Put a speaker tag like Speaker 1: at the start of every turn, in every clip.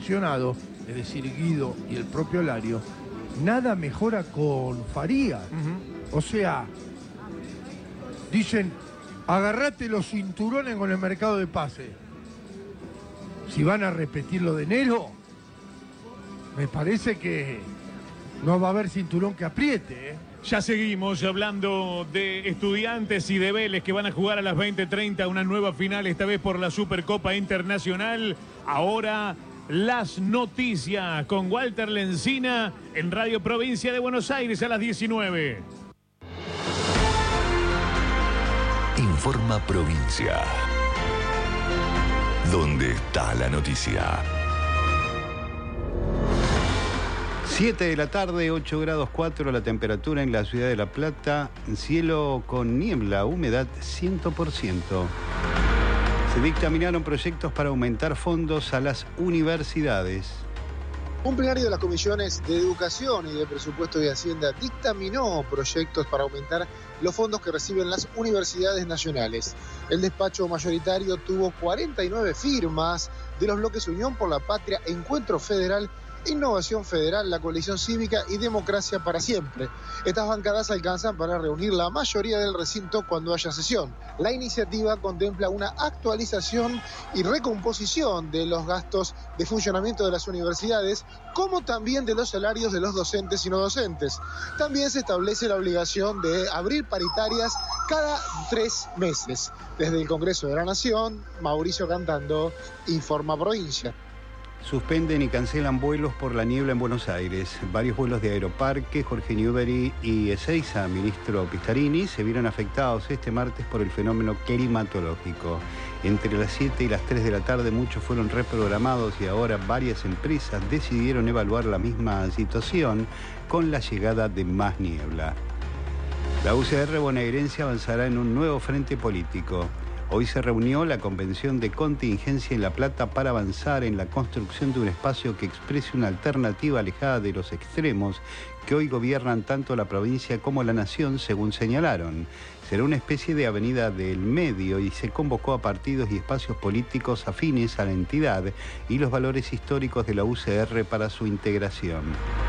Speaker 1: mencionado, es decir, Guido y el propio Lario, nada mejora con Farías. O sea, dicen, agarrate los cinturones con el mercado de pases. Si van a repetir lo de enero, me parece que no va a haber cinturón que apriete, ¿eh?
Speaker 2: Ya seguimos hablando de Estudiantes y de Vélez que van a jugar a las 20:30 una nueva final, esta vez por la Supercopa Internacional. Ahora las noticias con Walter Lencina en Radio Provincia de Buenos Aires a las 19.
Speaker 3: Informa Provincia. ¿Dónde está la noticia?
Speaker 4: 7 de la tarde, 8 grados 4 la temperatura en la ciudad de La Plata, cielo con niebla, humedad 100%. Se dictaminaron proyectos para aumentar fondos a las universidades.
Speaker 5: Un plenario de las comisiones de Educación y de Presupuesto y Hacienda dictaminó proyectos para aumentar los fondos que reciben las universidades nacionales. El despacho mayoritario tuvo 49 firmas de los bloques Unión por la Patria, Encuentro Federal, Innovación Federal, la Coalición Cívica y Democracia para Siempre. Estas bancadas alcanzan para reunir la mayoría del recinto cuando haya sesión. La iniciativa contempla una actualización y recomposición de los gastos de funcionamiento de las universidades, como también de los salarios de los docentes y no docentes. También se establece la obligación de abrir paritarias cada 3 meses. Desde el Congreso de la Nación, Mauricio Cantando, Informa Provincia.
Speaker 4: Suspenden y cancelan vuelos por la niebla en Buenos Aires. Varios vuelos de Aeroparque, Jorge Newbery y Ezeiza, ministro Pistarini, se vieron afectados este martes por el fenómeno climatológico. Entre las 7 y las 3 de la tarde muchos fueron reprogramados y ahora varias empresas decidieron evaluar la misma situación con la llegada de más niebla. La UCR bonaerense avanzará en un nuevo frente político. Hoy se reunió la Convención de Contingencia en La Plata para avanzar en la construcción de un espacio que exprese una alternativa alejada de los extremos que hoy gobiernan tanto la provincia como la nación, según señalaron. Será una especie de avenida del medio y se convocó a partidos y espacios políticos afines a la entidad y los valores históricos de la UCR para su integración.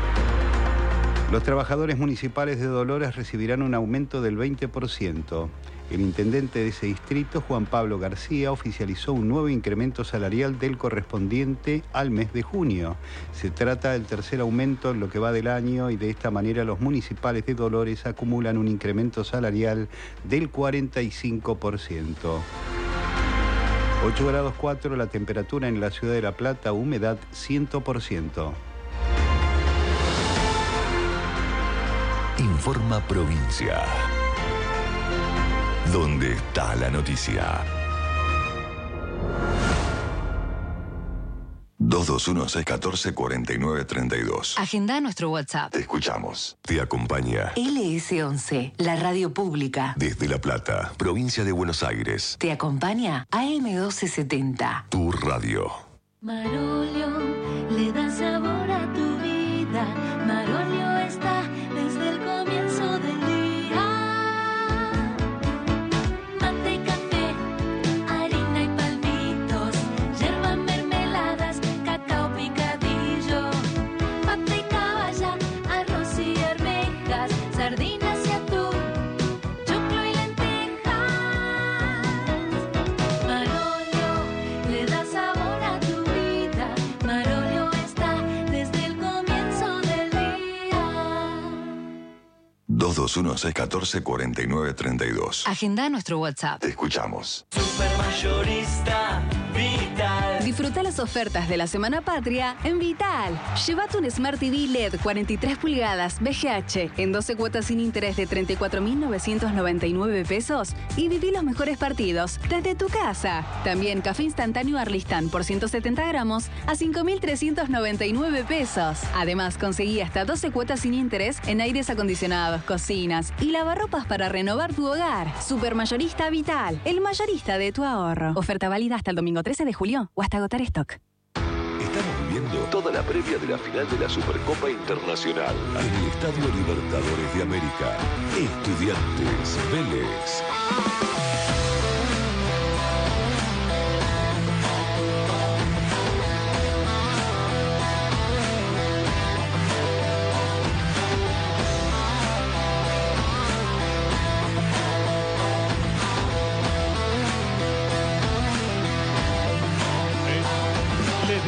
Speaker 4: Los trabajadores municipales de Dolores recibirán un aumento del 20%. El intendente de ese distrito, Juan Pablo García, oficializó un nuevo incremento salarial del correspondiente al mes de junio. Se trata del tercer aumento en lo que va del año y de esta manera los municipales de Dolores acumulan un incremento salarial del 45%. 8 grados 4 la temperatura en la ciudad de La Plata, humedad 100%.
Speaker 3: Informa Provincia. ¿Dónde está la noticia? 221-614-4932.
Speaker 6: Agenda nuestro WhatsApp.
Speaker 3: Te escuchamos. Te acompaña
Speaker 6: LS11, la radio pública.
Speaker 3: desde La Plata, provincia de Buenos Aires.
Speaker 6: Te acompaña AM1270.
Speaker 3: Tu radio.
Speaker 7: Marolio le da sabor a tu vida. Marolio está desde el comienzo del día. Mate y café, harina y palmitos, yerba, mermeladas, cacao picadillo, pata y caballa, arroz y arvejas, sardinas y atún, choclo y lentejas. Marolio le da sabor a tu vida. Marolio está desde el comienzo del día.
Speaker 3: 221-614-4932.
Speaker 6: Agenda nuestro WhatsApp.
Speaker 3: Te escuchamos.
Speaker 8: Supermayorista Vital.
Speaker 6: Disfruta las ofertas de la Semana Patria en Vital. Llévate un Smart TV LED 43 pulgadas VGH en 12 cuotas sin interés de 34.999 pesos y viví los mejores partidos desde tu casa. También café instantáneo Arlistán por 170 gramos a 5.399 pesos. Además, conseguí hasta 12 cuotas sin interés en aires acondicionados, cocinas y lavarropas para renovar tu hogar. Supermayorista Vital, el mayorista de tu ahorro. Oferta válida hasta el domingo 13 de julio o hasta agotar stock.
Speaker 3: Estamos viviendo toda la previa de la final de la Supercopa Internacional en el Estadio Libertadores de América. Estudiantes Vélez.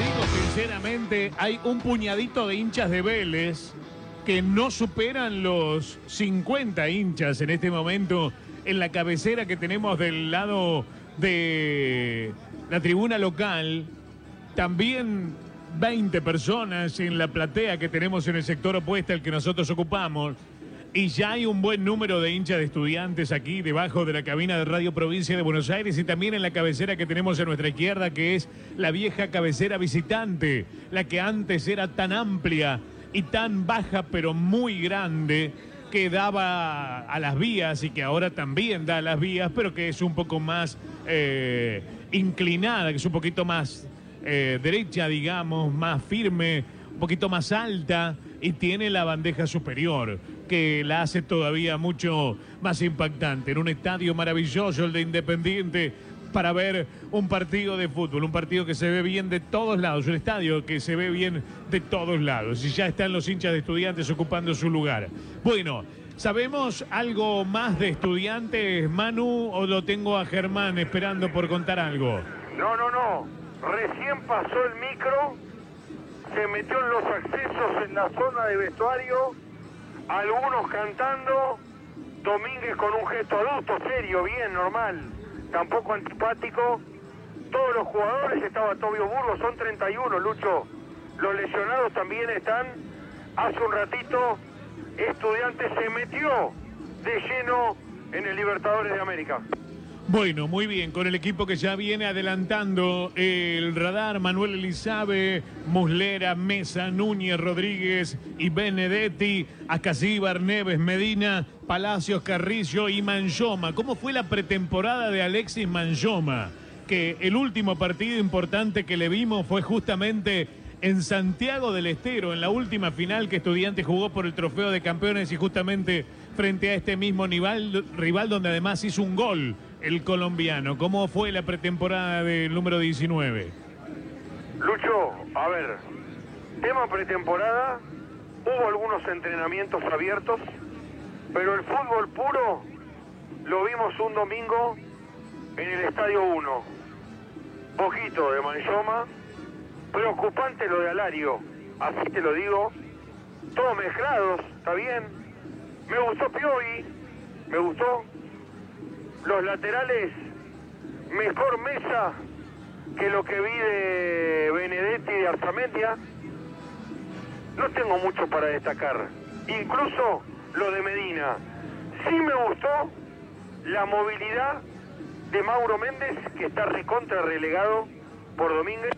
Speaker 2: digo sinceramente, hay un puñadito de hinchas de Vélez que no superan los 50 hinchas en este momento en la cabecera que tenemos del lado de la tribuna local. También 20 personas en la platea que tenemos en el sector opuesto al que nosotros ocupamos. Y ya hay un buen número de hinchas de Estudiantes aquí debajo de la cabina de Radio Provincia de Buenos Aires y también en la cabecera que tenemos a nuestra izquierda, que es la vieja cabecera visitante, la que antes era tan amplia y tan baja pero muy grande, que daba a las vías y que ahora también da a las vías, pero que es un poco más inclinada, que es un poquito más derecha, digamos, más firme, un poquito más alta, y tiene la bandeja superior, que la hace todavía mucho más impactante. En un estadio maravilloso, el de Independiente, para ver un partido de fútbol, un partido que se ve bien de todos lados, un estadio que se ve bien de todos lados. Y ya están los hinchas de Estudiantes ocupando su lugar. Bueno, ¿sabemos algo más de Estudiantes, Manu, o lo tengo a Germán esperando por contar algo?
Speaker 9: No. Recién pasó el micro, se metió en los accesos en la zona de vestuario, algunos cantando, Domínguez con un gesto adulto, serio, bien, normal, tampoco antipático. Todos los jugadores, estaba Tobio Burgos, son 31, Lucho. Los lesionados también están. Hace un ratito, Estudiantes se metió de lleno en el Libertadores de América.
Speaker 2: Bueno, muy bien, con el equipo que ya viene adelantando el radar: Manuel Elizabe, Muslera, Mesa, Núñez, Rodríguez y Benedetti, Acasíbar, Neves, Medina, Palacios, Carrillo y Manjoma. ¿Cómo fue la pretemporada de Alexis Manjoma? Que el último partido importante que le vimos fue justamente en Santiago del Estero, en la última final que Estudiantes jugó por el Trofeo de Campeones, y justamente frente a este mismo rival donde además hizo un gol el colombiano. ¿Cómo fue la pretemporada del número 19?
Speaker 9: Lucho, a ver, tema pretemporada, hubo algunos entrenamientos abiertos, pero el fútbol puro lo vimos un domingo en el Estadio 1. Poquito de Manjoma, preocupante lo de Alario, así te lo digo, todos mezclados, está bien. Me gustó Piovi, me gustó. Los laterales, mejor Mesa que lo que vi de Benedetti y de Arzamendia. No tengo mucho para destacar, incluso lo de Medina. Sí me gustó la movilidad de Mauro Méndez, que está recontra relegado por Domínguez.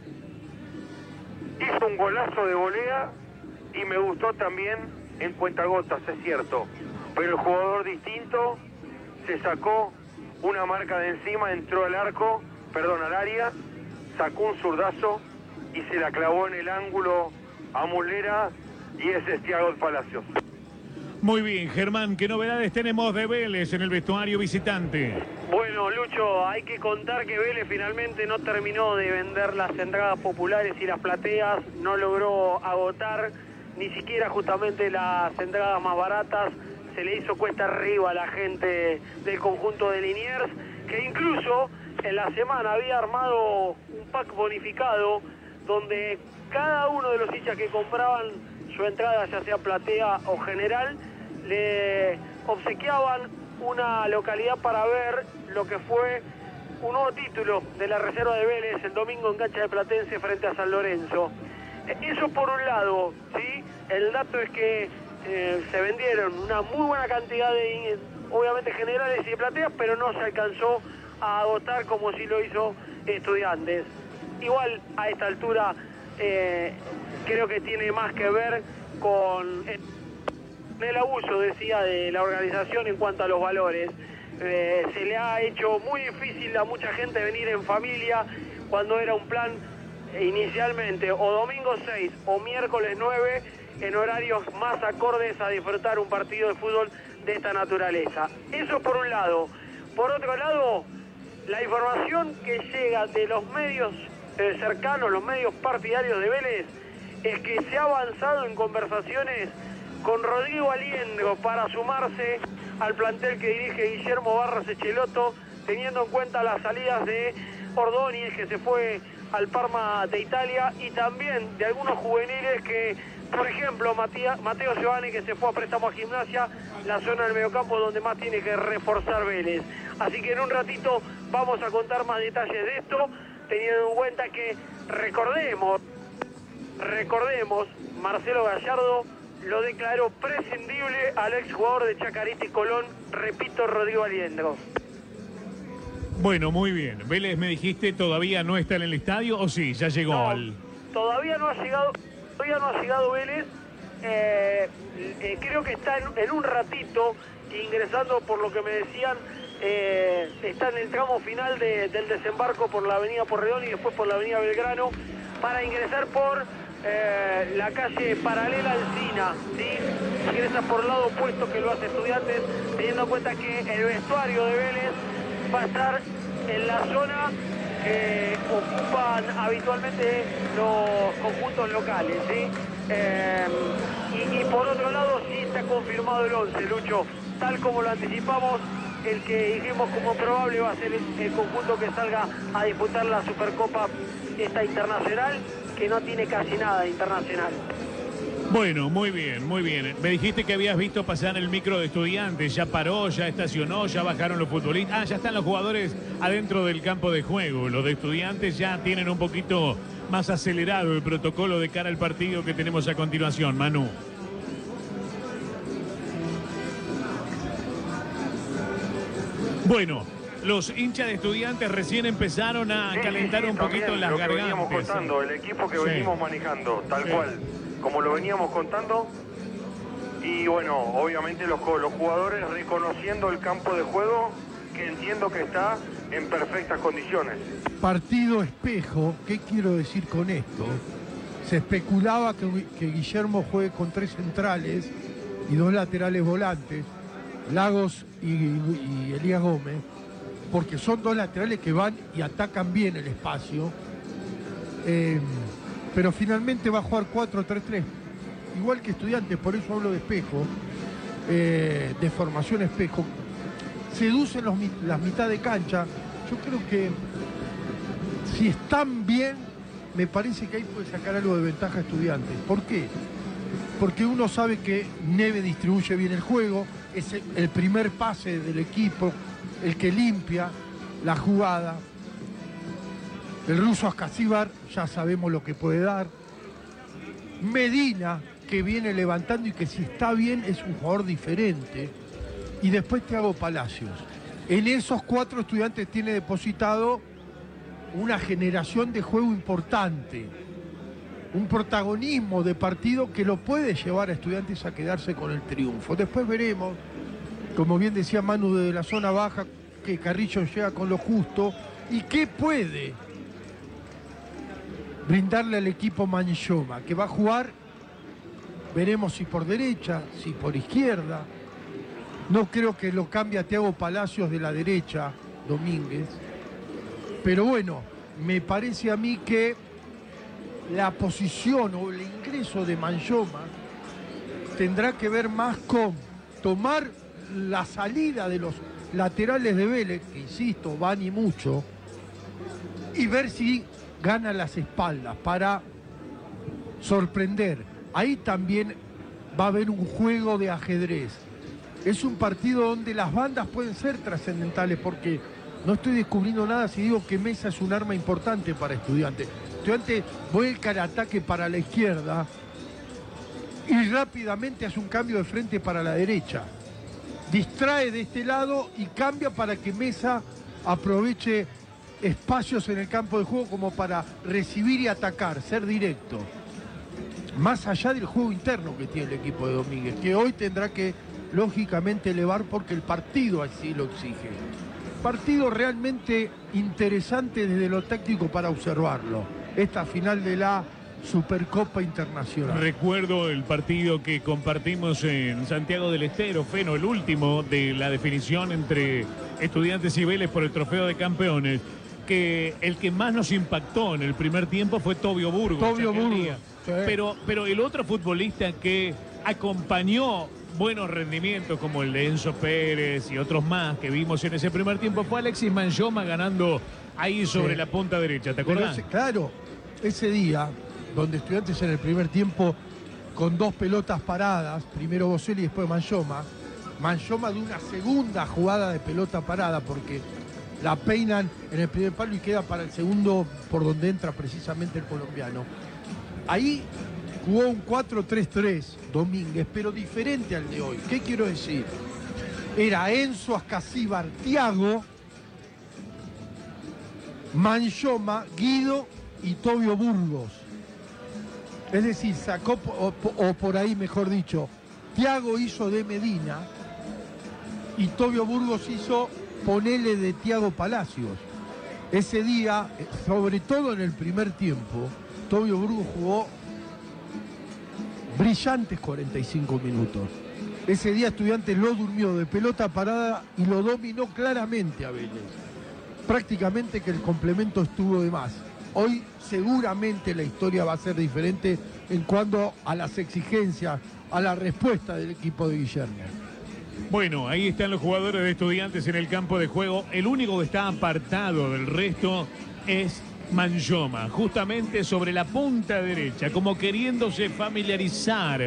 Speaker 9: Hizo un golazo de volea y me gustó también en cuentagotas, es cierto. Pero el jugador distinto se sacó una marca de encima, entró al área, sacó un zurdazo y se la clavó en el ángulo a Muslera, y ese es Thiago Palacios.
Speaker 2: Muy bien, Germán, ¿qué novedades tenemos de Vélez en el vestuario visitante?
Speaker 10: Bueno, Lucho, hay que contar que Vélez finalmente no terminó de vender las entradas populares y las plateas, no logró agotar ni siquiera justamente las entradas más baratas. Se le hizo cuesta arriba a la gente del conjunto de Liniers, que incluso en la semana había armado un pack bonificado donde cada uno de los hinchas que compraban su entrada, ya sea platea o general, le obsequiaban una localidad para ver lo que fue un nuevo título de la reserva de Vélez el domingo en cancha de Platense frente a San Lorenzo. Eso por un lado, ¿sí? El dato es que se vendieron una muy buena cantidad de, obviamente, generales y de plateas, pero no se alcanzó a agotar como si lo hizo Estudiantes. Igual a esta altura creo que tiene más que ver con el abuso, decía, de la organización en cuanto a los valores. Se le ha hecho muy difícil a mucha gente venir en familia cuando era un plan inicialmente o domingo 6 o miércoles 9 en horarios más acordes a disfrutar un partido de fútbol de esta naturaleza. Eso por un lado. Por otro lado, la información que llega de los medios cercanos, los medios partidarios de Vélez, es que se ha avanzado en conversaciones con Rodrigo Aliendro para sumarse al plantel que dirige Guillermo Barros Echeloto, teniendo en cuenta las salidas de Ordóñez, que se fue al Parma de Italia, y también de algunos juveniles que, por ejemplo, Mateo Giovanni, que se fue a préstamo a Gimnasia, la zona del mediocampo donde más tiene que reforzar Vélez. Así que en un ratito vamos a contar más detalles de esto, teniendo en cuenta que recordemos, Marcelo Gallardo lo declaró prescindible al exjugador de Chacarita y Colón, repito, Rodrigo Aliendro.
Speaker 2: Bueno, muy bien. Vélez, me dijiste, todavía no está en el estadio, ¿o sí? Ya llegó
Speaker 10: No,
Speaker 2: al...
Speaker 10: Todavía no ha llegado Vélez. Creo que está en un ratito ingresando, por lo que me decían, está en el tramo final del desembarco por la avenida Porredón y después por la avenida Belgrano, para ingresar por la calle paralela al SINA, ¿sí? Ingresa por el lado opuesto que lo hace Estudiantes, teniendo en cuenta que el vestuario de Vélez va a estar en la zona que ocupan habitualmente los conjuntos locales, ¿sí? Y por otro lado sí está confirmado el 11, Lucho, tal como lo anticipamos. El que dijimos como probable va a ser el conjunto que salga a disputar la Supercopa esta internacional, que no tiene casi nada de internacional.
Speaker 2: Bueno, muy bien, muy bien. Me dijiste que habías visto pasar el micro de Estudiantes, ya paró, ya estacionó, ya bajaron los futbolistas. Ah, ya están los jugadores adentro del campo de juego. Los de Estudiantes ya tienen un poquito más acelerado el protocolo de cara al partido que tenemos a continuación, Manu. Bueno, los hinchas de Estudiantes recién empezaron a calentar un poquito las gargantas.
Speaker 9: Lo que veníamos contando, el equipo que venimos manejando, tal cual, como lo veníamos contando. Y bueno, obviamente los jugadores reconociendo el campo de juego, que entiendo que está en perfectas condiciones.
Speaker 1: Partido espejo, ¿qué quiero decir con esto? Se especulaba que Guillermo juegue con 3 centrales y 2 laterales volantes, Lagos y Elías Gómez, porque son 2 laterales que van y atacan bien el espacio, pero finalmente va a jugar 4-3-3, igual que Estudiantes, por eso hablo de espejo, de formación espejo. Seducen las mitad de cancha. Yo creo que si están bien, me parece que ahí puede sacar algo de ventaja a Estudiantes. ¿Por qué? Porque uno sabe que Neve distribuye bien el juego, es el primer pase del equipo, el que limpia la jugada. El ruso Ascasíbar, ya sabemos lo que puede dar. Medina, que viene levantando y que si está bien es un jugador diferente. Y después Thiago Palacios. En esos 4 Estudiantes tiene depositado una generación de juego importante. Un protagonismo de partido que lo puede llevar a Estudiantes a quedarse con el triunfo. Después veremos, como bien decía Manu, desde la zona baja, que Carrillo llega con lo justo y qué puede brindarle al equipo Manchoma, que va a jugar, veremos si por derecha, si por izquierda. No creo que lo cambie a Thiago Palacios de la derecha, Domínguez. Pero bueno, me parece a mí que la posición o el ingreso de Manchoma tendrá que ver más con tomar la salida de los laterales de Vélez, que insisto, van y mucho, y ver si gana las espaldas para sorprender. Ahí también va a haber un juego de ajedrez. Es un partido donde las bandas pueden ser trascendentales, porque no estoy descubriendo nada si digo que Mesa es un arma importante para Estudiantes. Estudiantes vuelca el ataque para la izquierda y rápidamente hace un cambio de frente para la derecha. Distrae de este lado y cambia para que Mesa aproveche espacios en el campo de juego como para recibir y atacar, ser directo. Más allá del juego interno que tiene el equipo de Domínguez, que hoy tendrá que lógicamente elevar porque el partido así lo exige. Partido realmente interesante desde lo táctico para observarlo. Esta final de la Supercopa Internacional.
Speaker 2: Recuerdo el partido que compartimos en Santiago del Estero, Feno, el último de la definición entre Estudiantes y Vélez por el Trofeo de Campeones, que el que más nos impactó en el primer tiempo fue Tobio Burgos.
Speaker 1: Tobio Burgos. Sí.
Speaker 2: Pero el otro futbolista que acompañó buenos rendimientos como el de Enzo Pérez y otros más que vimos en ese primer tiempo fue Alexis Manchoma, ganando ahí sobre
Speaker 1: Sí.
Speaker 2: la punta derecha, ¿te
Speaker 1: Pero
Speaker 2: acordás?
Speaker 1: claro, ese día, donde Estudiantes en el primer tiempo, con 2 pelotas paradas, primero Boselli y después Manchoma de una segunda jugada de pelota parada, porque la peinan en el primer palo y queda para el segundo, por donde entra precisamente el colombiano. Ahí jugó un 4-3-3 Domínguez, pero diferente al de hoy. ¿Qué quiero decir? Era Enzo Ascasíbar, Thiago, Manchoma, Guido y Tobio Burgos. Es decir, sacó, o por ahí mejor dicho, Thiago hizo de Medina y Tobio Burgos hizo ponele de Thiago Palacios. Ese día, sobre todo en el primer tiempo, Tobio Burgos jugó brillantes 45 minutos. Ese día Estudiantes lo durmió de pelota parada y lo dominó claramente a Vélez. Prácticamente que el complemento estuvo de más. Hoy seguramente la historia va a ser diferente en cuanto a las exigencias, a la respuesta del equipo de Guillermo.
Speaker 2: Bueno, ahí están los jugadores de Estudiantes en el campo de juego. El único que está apartado del resto es Manchoma, justamente sobre la punta derecha, como queriéndose familiarizar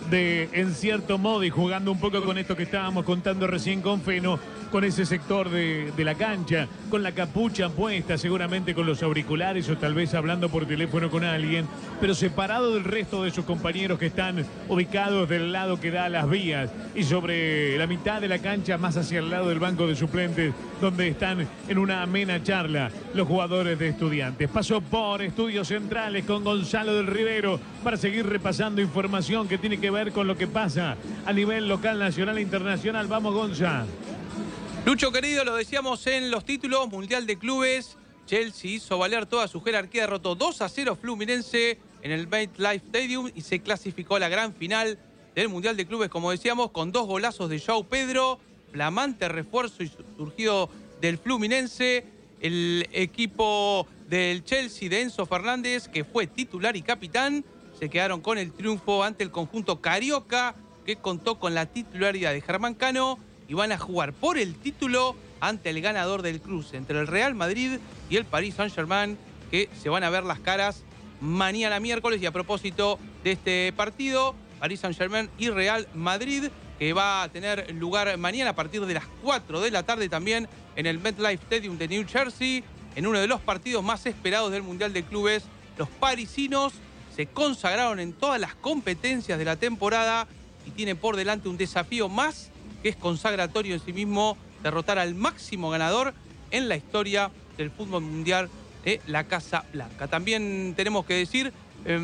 Speaker 2: en cierto modo, y jugando un poco con esto que estábamos contando recién con Feno, con ese sector de la cancha, con la capucha puesta, seguramente con los auriculares o tal vez hablando por teléfono con alguien, pero separado del resto de sus compañeros que están ubicados del lado que da a las vías y sobre la mitad de la cancha, más hacia el lado del banco de suplentes, donde están en una amena charla los jugadores de Estudiantes. Pasó por Estudios Centrales con Gonzalo del Rivero para seguir repasando información que tiene que ver con lo que pasa a nivel local, nacional e internacional. Vamos, Gonza.
Speaker 11: Lucho querido, lo decíamos en los títulos, Mundial de Clubes, Chelsea hizo valer toda su jerarquía, derrotó 2-0 Fluminense en el MetLife Stadium y se clasificó a la gran final del Mundial de Clubes, como decíamos, con 2 golazos de João Pedro, flamante refuerzo y surgido del Fluminense, el equipo del Chelsea de Enzo Fernández, que fue titular y capitán, se quedaron con el triunfo ante el conjunto carioca, que contó con la titularidad de Germán Cano, y van a jugar por el título ante el ganador del cruce entre el Real Madrid y el Paris Saint-Germain, que se van a ver las caras mañana miércoles. Y a propósito de este partido, Paris Saint-Germain y Real Madrid, que va a tener lugar mañana a partir de las 4 de la tarde también en el MetLife Stadium de New Jersey, en uno de los partidos más esperados del Mundial de Clubes. Los parisinos se consagraron en todas las competencias de la temporada y tienen por delante un desafío más, que es consagratorio en sí mismo, derrotar al máximo ganador en la historia del fútbol mundial de la Casa Blanca. También tenemos que decir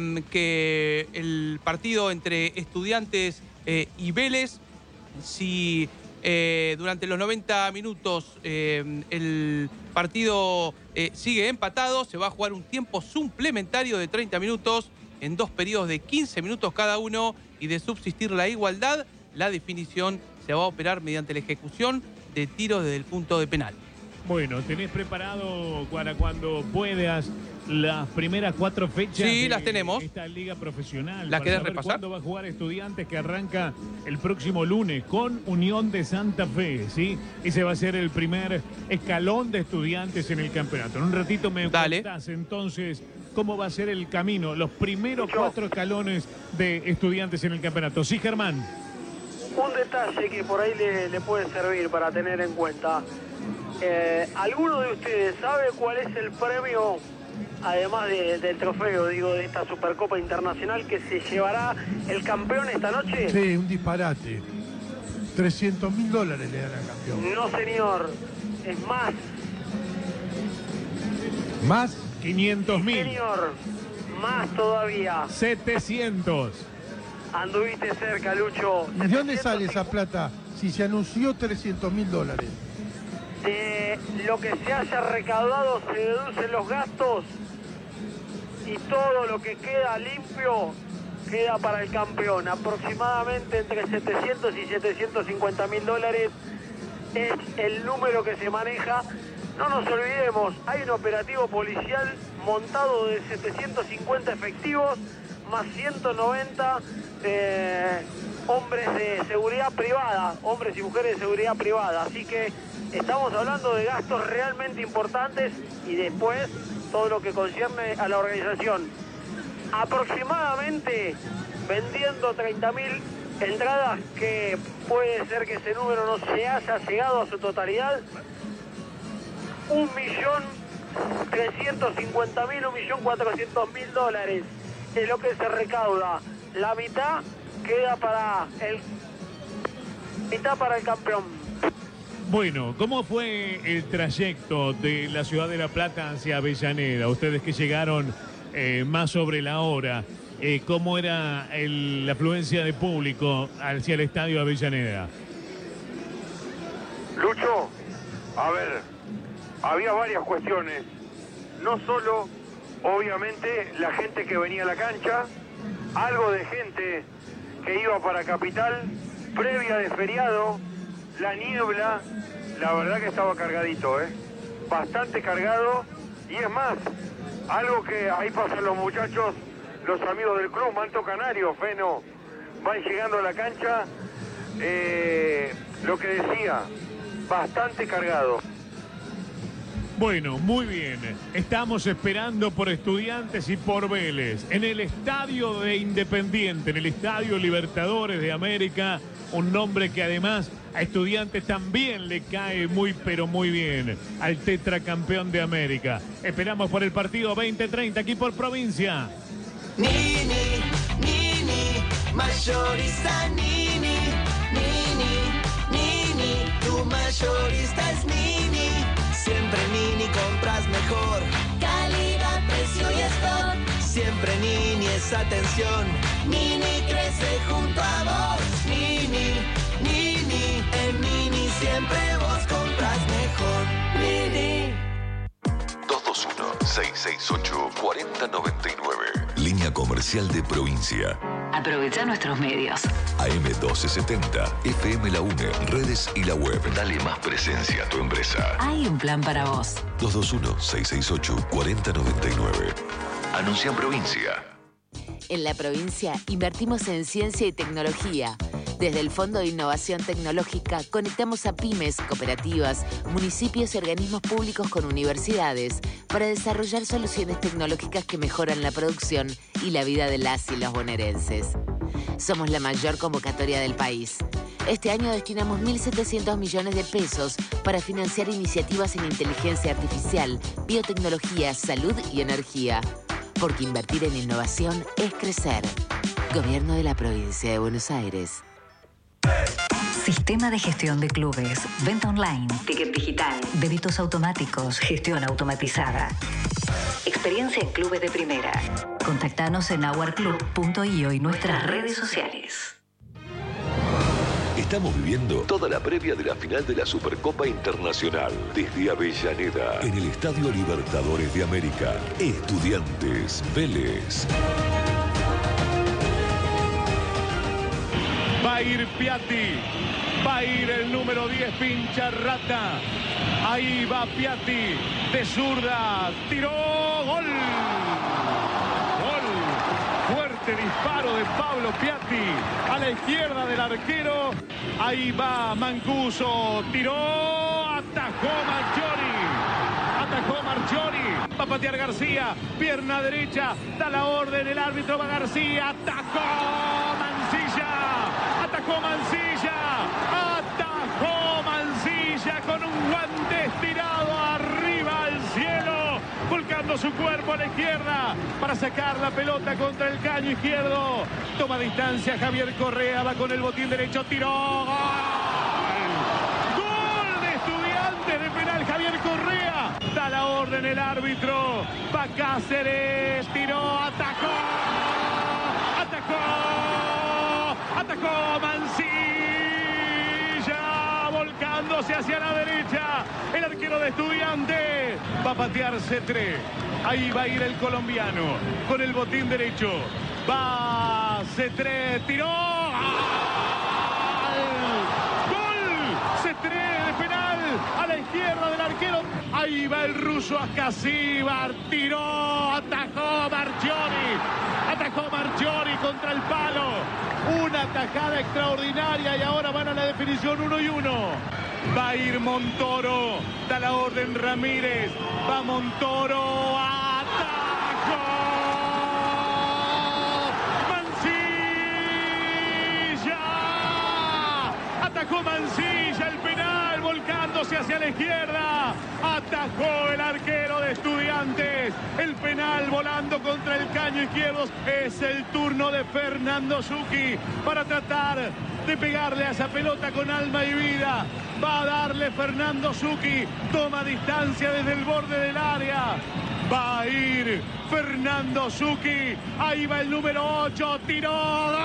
Speaker 11: que el partido entre Estudiantes y Vélez, si durante los 90 minutos el partido sigue empatado, se va a jugar un tiempo suplementario de 30 minutos en 2 periodos de 15 minutos cada uno, y de subsistir la igualdad, la definición se va a operar mediante la ejecución de tiros desde el punto de penal.
Speaker 2: Bueno, ¿tenés preparado para cuando puedas las primeras 4 fechas?
Speaker 11: Sí, las tenemos.
Speaker 2: Esta liga profesional.
Speaker 11: ¿Las querés repasar?
Speaker 2: ¿Cuándo va a jugar Estudiantes, que arranca el próximo lunes con Unión de Santa Fe? ¿Sí? Ese va a ser el primer escalón de Estudiantes en el campeonato. En un ratito me contás entonces cómo va a ser el camino, los primeros 4 escalones de Estudiantes en el campeonato. Sí, Germán.
Speaker 10: Un detalle que por ahí le puede servir para tener en cuenta. ¿Alguno de ustedes sabe cuál es el premio, además del trofeo, digo, de esta Supercopa Internacional, que se llevará el campeón esta noche?
Speaker 1: Sí, un disparate. $300.000 le dan al campeón.
Speaker 10: No, señor. Es más.
Speaker 1: ¿Más?
Speaker 2: 500.000.
Speaker 10: Señor. Más todavía.
Speaker 2: 700.
Speaker 10: Anduviste cerca, Lucho.
Speaker 1: ¿Y de dónde sale esa plata si se anunció $300.000?
Speaker 10: De lo que se haya recaudado se deducen los gastos y todo lo que queda limpio queda para el campeón. Aproximadamente entre 700 y $750.000 es el número que se maneja. No nos olvidemos, hay un operativo policial montado de 750 efectivos más 190 hombres de seguridad privada, hombres y mujeres de seguridad privada. Así que estamos hablando de gastos realmente importantes y después todo lo que concierne a la organización. Aproximadamente vendiendo 30.000 entradas, que puede ser que ese número no se haya llegado a su totalidad. 1.350.000, 1.400.000 dólares es lo que se recauda. La mitad queda para el campeón.
Speaker 2: Bueno, ¿cómo fue el trayecto de la ciudad de La Plata hacia Avellaneda? Ustedes que llegaron más sobre la hora, ¿cómo era la afluencia de público hacia el estadio Avellaneda?
Speaker 9: Lucho, a ver, había varias cuestiones. No solo, obviamente, la gente que venía a la cancha, algo de gente que iba para Capital, previa de feriado, la niebla, la verdad que estaba cargadito, bastante cargado. Y es más, algo que ahí pasan los muchachos, los amigos del club, Manto Canario, Feno, van llegando a la cancha, lo que decía, bastante cargado.
Speaker 2: Bueno, muy bien. Estamos esperando por Estudiantes y por Vélez. En el estadio de Independiente, en el estadio Libertadores de América, un nombre que además a Estudiantes también le cae muy pero muy bien, al tetracampeón de América. Esperamos por el partido 20-30 aquí por Provincia.
Speaker 8: Nini, Nini, mayorista Nini, Nini, Nini, tu mayorista es Nini. Siempre Nini compras mejor. Calidad, precio y stock. Siempre Nini es atención. Nini crece junto a vos. Nini, Nini, en Nini siempre vos compras mejor. Nini.
Speaker 3: 221-668-4099. Línea comercial de Provincia.
Speaker 6: Aprovecha nuestros medios.
Speaker 3: AM1270, FM La UNE, redes y la web. Dale más presencia a tu empresa.
Speaker 6: Hay un plan para vos.
Speaker 3: 221-668-4099. Anuncia en Provincia.
Speaker 12: En la provincia invertimos en ciencia y tecnología. Desde el Fondo de Innovación Tecnológica conectamos a pymes, cooperativas, municipios y organismos públicos con universidades para desarrollar soluciones tecnológicas que mejoran la producción y la vida de las y los bonaerenses. Somos la mayor convocatoria del país. Este año destinamos 1.700 millones de pesos para financiar iniciativas en inteligencia artificial, biotecnología, salud y energía. Porque invertir en innovación es crecer. Gobierno de la Provincia de Buenos Aires.
Speaker 13: Sistema de gestión de clubes, venta online, ticket digital, débitos automáticos, gestión automatizada. Experiencia en clubes de primera. Contactanos en hourclub.io y nuestras redes sociales.
Speaker 3: Estamos viviendo toda la previa de la final de la Supercopa Internacional desde Avellaneda, en el Estadio Libertadores de América. Estudiantes, Vélez.
Speaker 2: Va a ir Piatti, va a ir el número 10, Pincha Rata. Ahí va Piatti, de zurda, tiró, gol. Gol, fuerte disparo de Pablo Piatti, a la izquierda del arquero. Ahí va Mancuso, tiró, atajó Marchiori. Atajó Marchiori, va a patear García, pierna derecha, da la orden, el árbitro va García, atajó Mancilla, atajó Mancilla con un guante estirado arriba al cielo, volcando su cuerpo a la izquierda para sacar la pelota contra el caño izquierdo. Toma distancia Javier Correa, va con el botín derecho, tiró, ¡gol! ¡Gol de Estudiantes de penal! Javier Correa, da la orden el árbitro, va Cáceres, tiró, atacó Mancilla, volcándose hacia la derecha, el arquero de Estudiantes, va a patear Cetré, ahí va a ir el colombiano, con el botín derecho, va Cetré, tiró, ¡gol! Cetré de penal, a la izquierda del arquero, ahí va el ruso Ascasíbar, tiró, atajó Marchiori contra el palo. Una tajada extraordinaria y ahora van a la definición 1-1. Va a ir Montoro, da la orden Ramírez, va Montoro, atajo. Mansilla, atajó Mansilla el penal, volcándose hacia la izquierda. Atajó el arquero de Estudiantes. El penal volando contra el caño izquierdo. Es el turno de Fernando Zucchi para tratar de pegarle a esa pelota con alma y vida. Va a darle Fernando Zucchi. Toma distancia desde el borde del área. Va a ir Fernando Zucchi. Ahí va el número 8. Tiró. ¡Gol!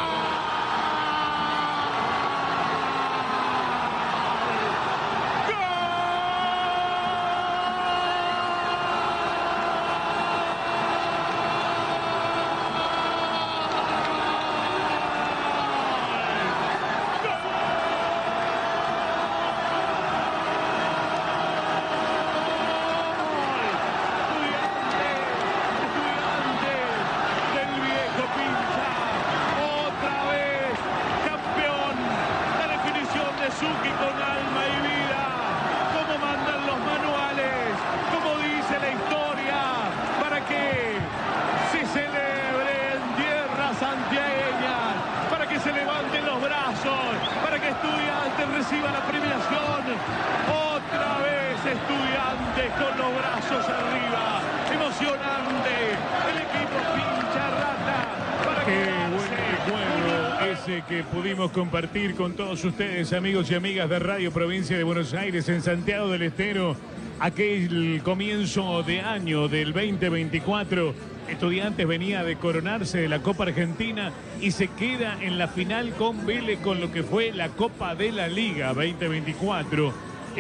Speaker 2: Reciba la premiación. Otra vez Estudiantes con los brazos arriba. Emocionante. El equipo pincha rata. Qué buen recuerdo ese que pudimos compartir con todos ustedes, amigos y amigas de Radio Provincia de Buenos Aires en Santiago del Estero. Aquel comienzo de año del 2024. Estudiantes venía de coronarse de la Copa Argentina y se queda en la final con Vélez con lo que fue la Copa de la Liga 2024.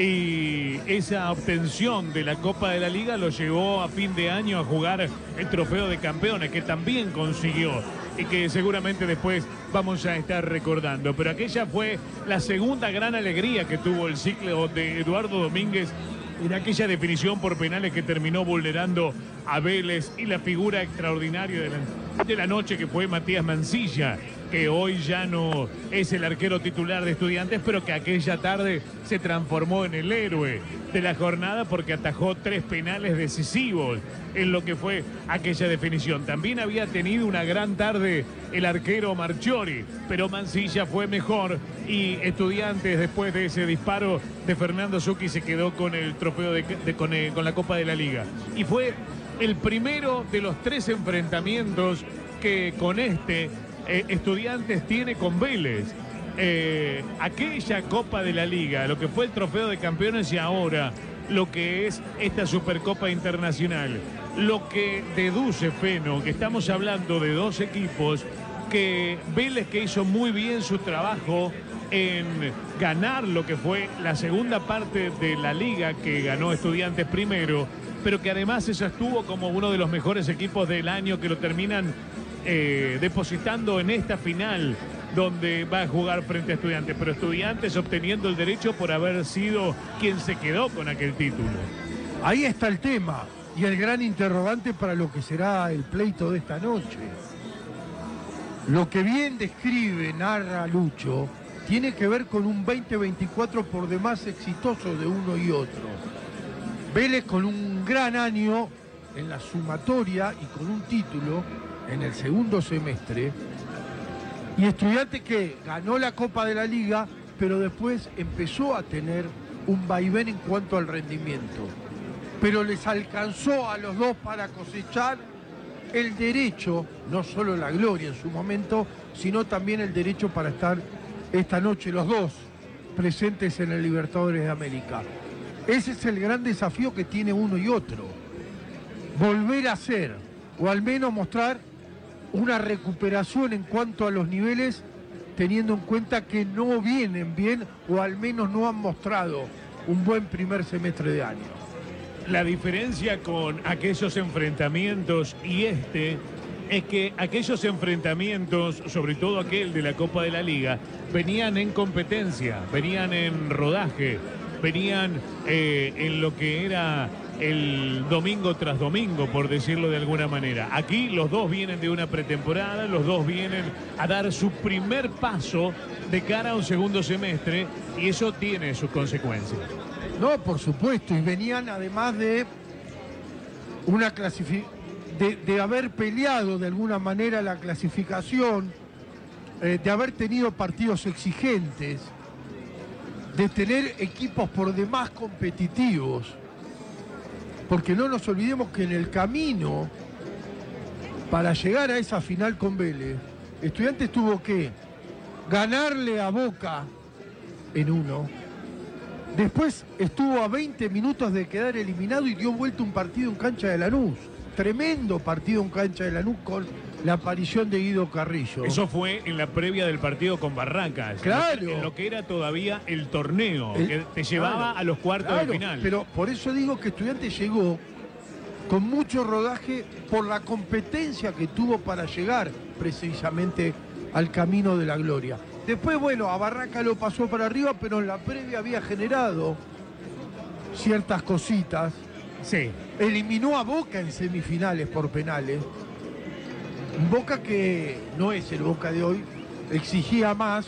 Speaker 2: Y esa obtención de la Copa de la Liga lo llevó a fin de año a jugar el Trofeo de Campeones, que también consiguió y que seguramente después vamos a estar recordando. Pero aquella fue la segunda gran alegría que tuvo el ciclo de Eduardo Domínguez en aquella definición por penales que terminó vulnerando a Vélez, y la figura extraordinaria de la noche que fue Matías Mansilla, que hoy ya no es el arquero titular de Estudiantes, pero que aquella tarde se transformó en el héroe de la jornada porque atajó 3 penales decisivos en lo que fue aquella definición. También había tenido una gran tarde el arquero Marchiori, pero Mansilla fue mejor y Estudiantes, después de ese disparo de Fernando Zucchi, se quedó con el trofeo con la Copa de la Liga. Y fue el primero de los 3 enfrentamientos que con Estudiantes tiene con Vélez. Aquella Copa de la Liga, lo que fue el Trofeo de Campeones, y ahora lo que es esta Supercopa Internacional. Lo que deduce Feno, que estamos hablando de 2 equipos, que Vélez, que hizo muy bien su trabajo en ganar lo que fue la segunda parte de la liga que ganó Estudiantes primero, pero que además se sostuvo como uno de los mejores equipos del año, que lo terminan depositando en esta final donde va a jugar frente a Estudiantes, pero Estudiantes obteniendo el derecho por haber sido quien se quedó con aquel título.
Speaker 1: Ahí está el tema y el gran interrogante para lo que será el pleito de esta noche. Lo que bien describe, narra Lucho, tiene que ver con un 2024 por demás exitoso de uno y otro. Vélez con un gran año en la sumatoria y con un título en el segundo semestre, y Estudiantes que ganó la Copa de la Liga, pero después empezó a tener un vaivén en cuanto al rendimiento. Pero les alcanzó a los dos para cosechar el derecho, no solo la gloria en su momento, sino también el derecho para estar esta noche los dos presentes en el Libertadores de América. Ese es el gran desafío que tiene uno y otro. Volver a ser, o al menos mostrar una recuperación en cuanto a los niveles, teniendo en cuenta que no vienen bien, o al menos no han mostrado un buen primer semestre de año.
Speaker 2: La diferencia con aquellos enfrentamientos y es que aquellos enfrentamientos, sobre todo aquel de la Copa de la Liga, venían en competencia, venían en rodaje, venían en lo que era el domingo tras domingo, por decirlo de alguna manera. Aquí los dos vienen de una pretemporada, los dos vienen a dar su primer paso de cara a un segundo semestre y eso tiene sus consecuencias.
Speaker 1: No, por supuesto, y venían además de una de haber peleado de alguna manera la clasificación, de haber tenido partidos exigentes, de tener equipos por demás competitivos, porque no nos olvidemos que en el camino para llegar a esa final con Vélez, Estudiantes tuvo que ganarle a Boca en 1. Después estuvo a 20 minutos de quedar eliminado y dio vuelta un partido en cancha de Lanús. Tremendo partido en cancha de Lanús con la aparición de Guido Carrillo.
Speaker 2: Eso fue en la previa del partido con Barracas.
Speaker 1: Claro.
Speaker 2: En lo que era todavía el torneo, que te llevaba a los cuartos de final.
Speaker 1: Pero por eso digo que Estudiantes llegó con mucho rodaje por la competencia que tuvo para llegar precisamente al camino de la gloria. Después, bueno, a Barraca lo pasó para arriba, pero en la previa había generado ciertas cositas.
Speaker 2: Sí.
Speaker 1: Eliminó a Boca en semifinales por penales. Un Boca que no es el Boca de hoy, exigía más.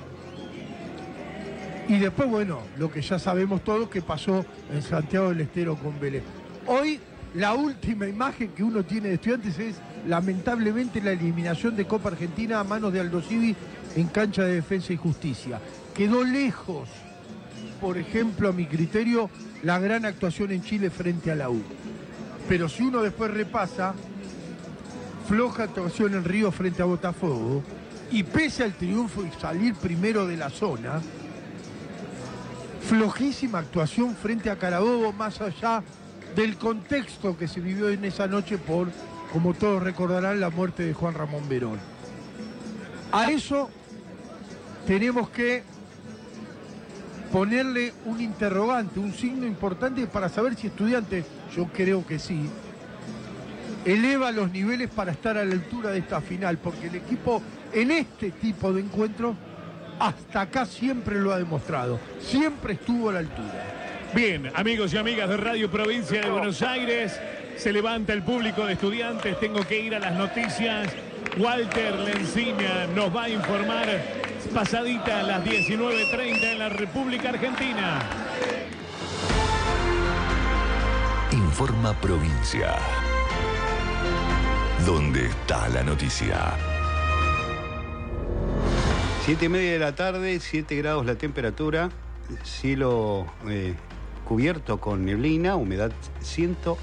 Speaker 1: Y después, bueno, lo que ya sabemos todos que pasó en Santiago del Estero con Vélez. Hoy, la última imagen que uno tiene de Estudiantes es, lamentablemente, la eliminación de Copa Argentina a manos de Aldo Civi en cancha de Defensa y Justicia. Quedó lejos, por ejemplo, a mi criterio, la gran actuación en Chile frente a la U. Pero si uno después repasa, floja actuación en Río frente a Botafogo, y pese al triunfo y salir primero de la zona, flojísima actuación frente a Carabobo, más allá del contexto que se vivió en esa noche por, como todos recordarán, la muerte de Juan Ramón Verón. A eso tenemos que ponerle un interrogante, un signo importante para saber si Estudiantes, yo creo que sí, eleva los niveles para estar a la altura de esta final, porque el equipo en este tipo de encuentros hasta acá siempre lo ha demostrado, siempre estuvo a la altura.
Speaker 2: Bien, amigos y amigas de Radio Provincia de Buenos Aires, se levanta el público de Estudiantes, tengo que ir a las noticias. Walter Lencina nos va a informar pasadita a las 19:30 en la República Argentina.
Speaker 3: Informa Provincia. ¿Dónde está la noticia?
Speaker 4: 7:30 de la tarde, 7 grados la temperatura, cielo cubierto con neblina, humedad 100%.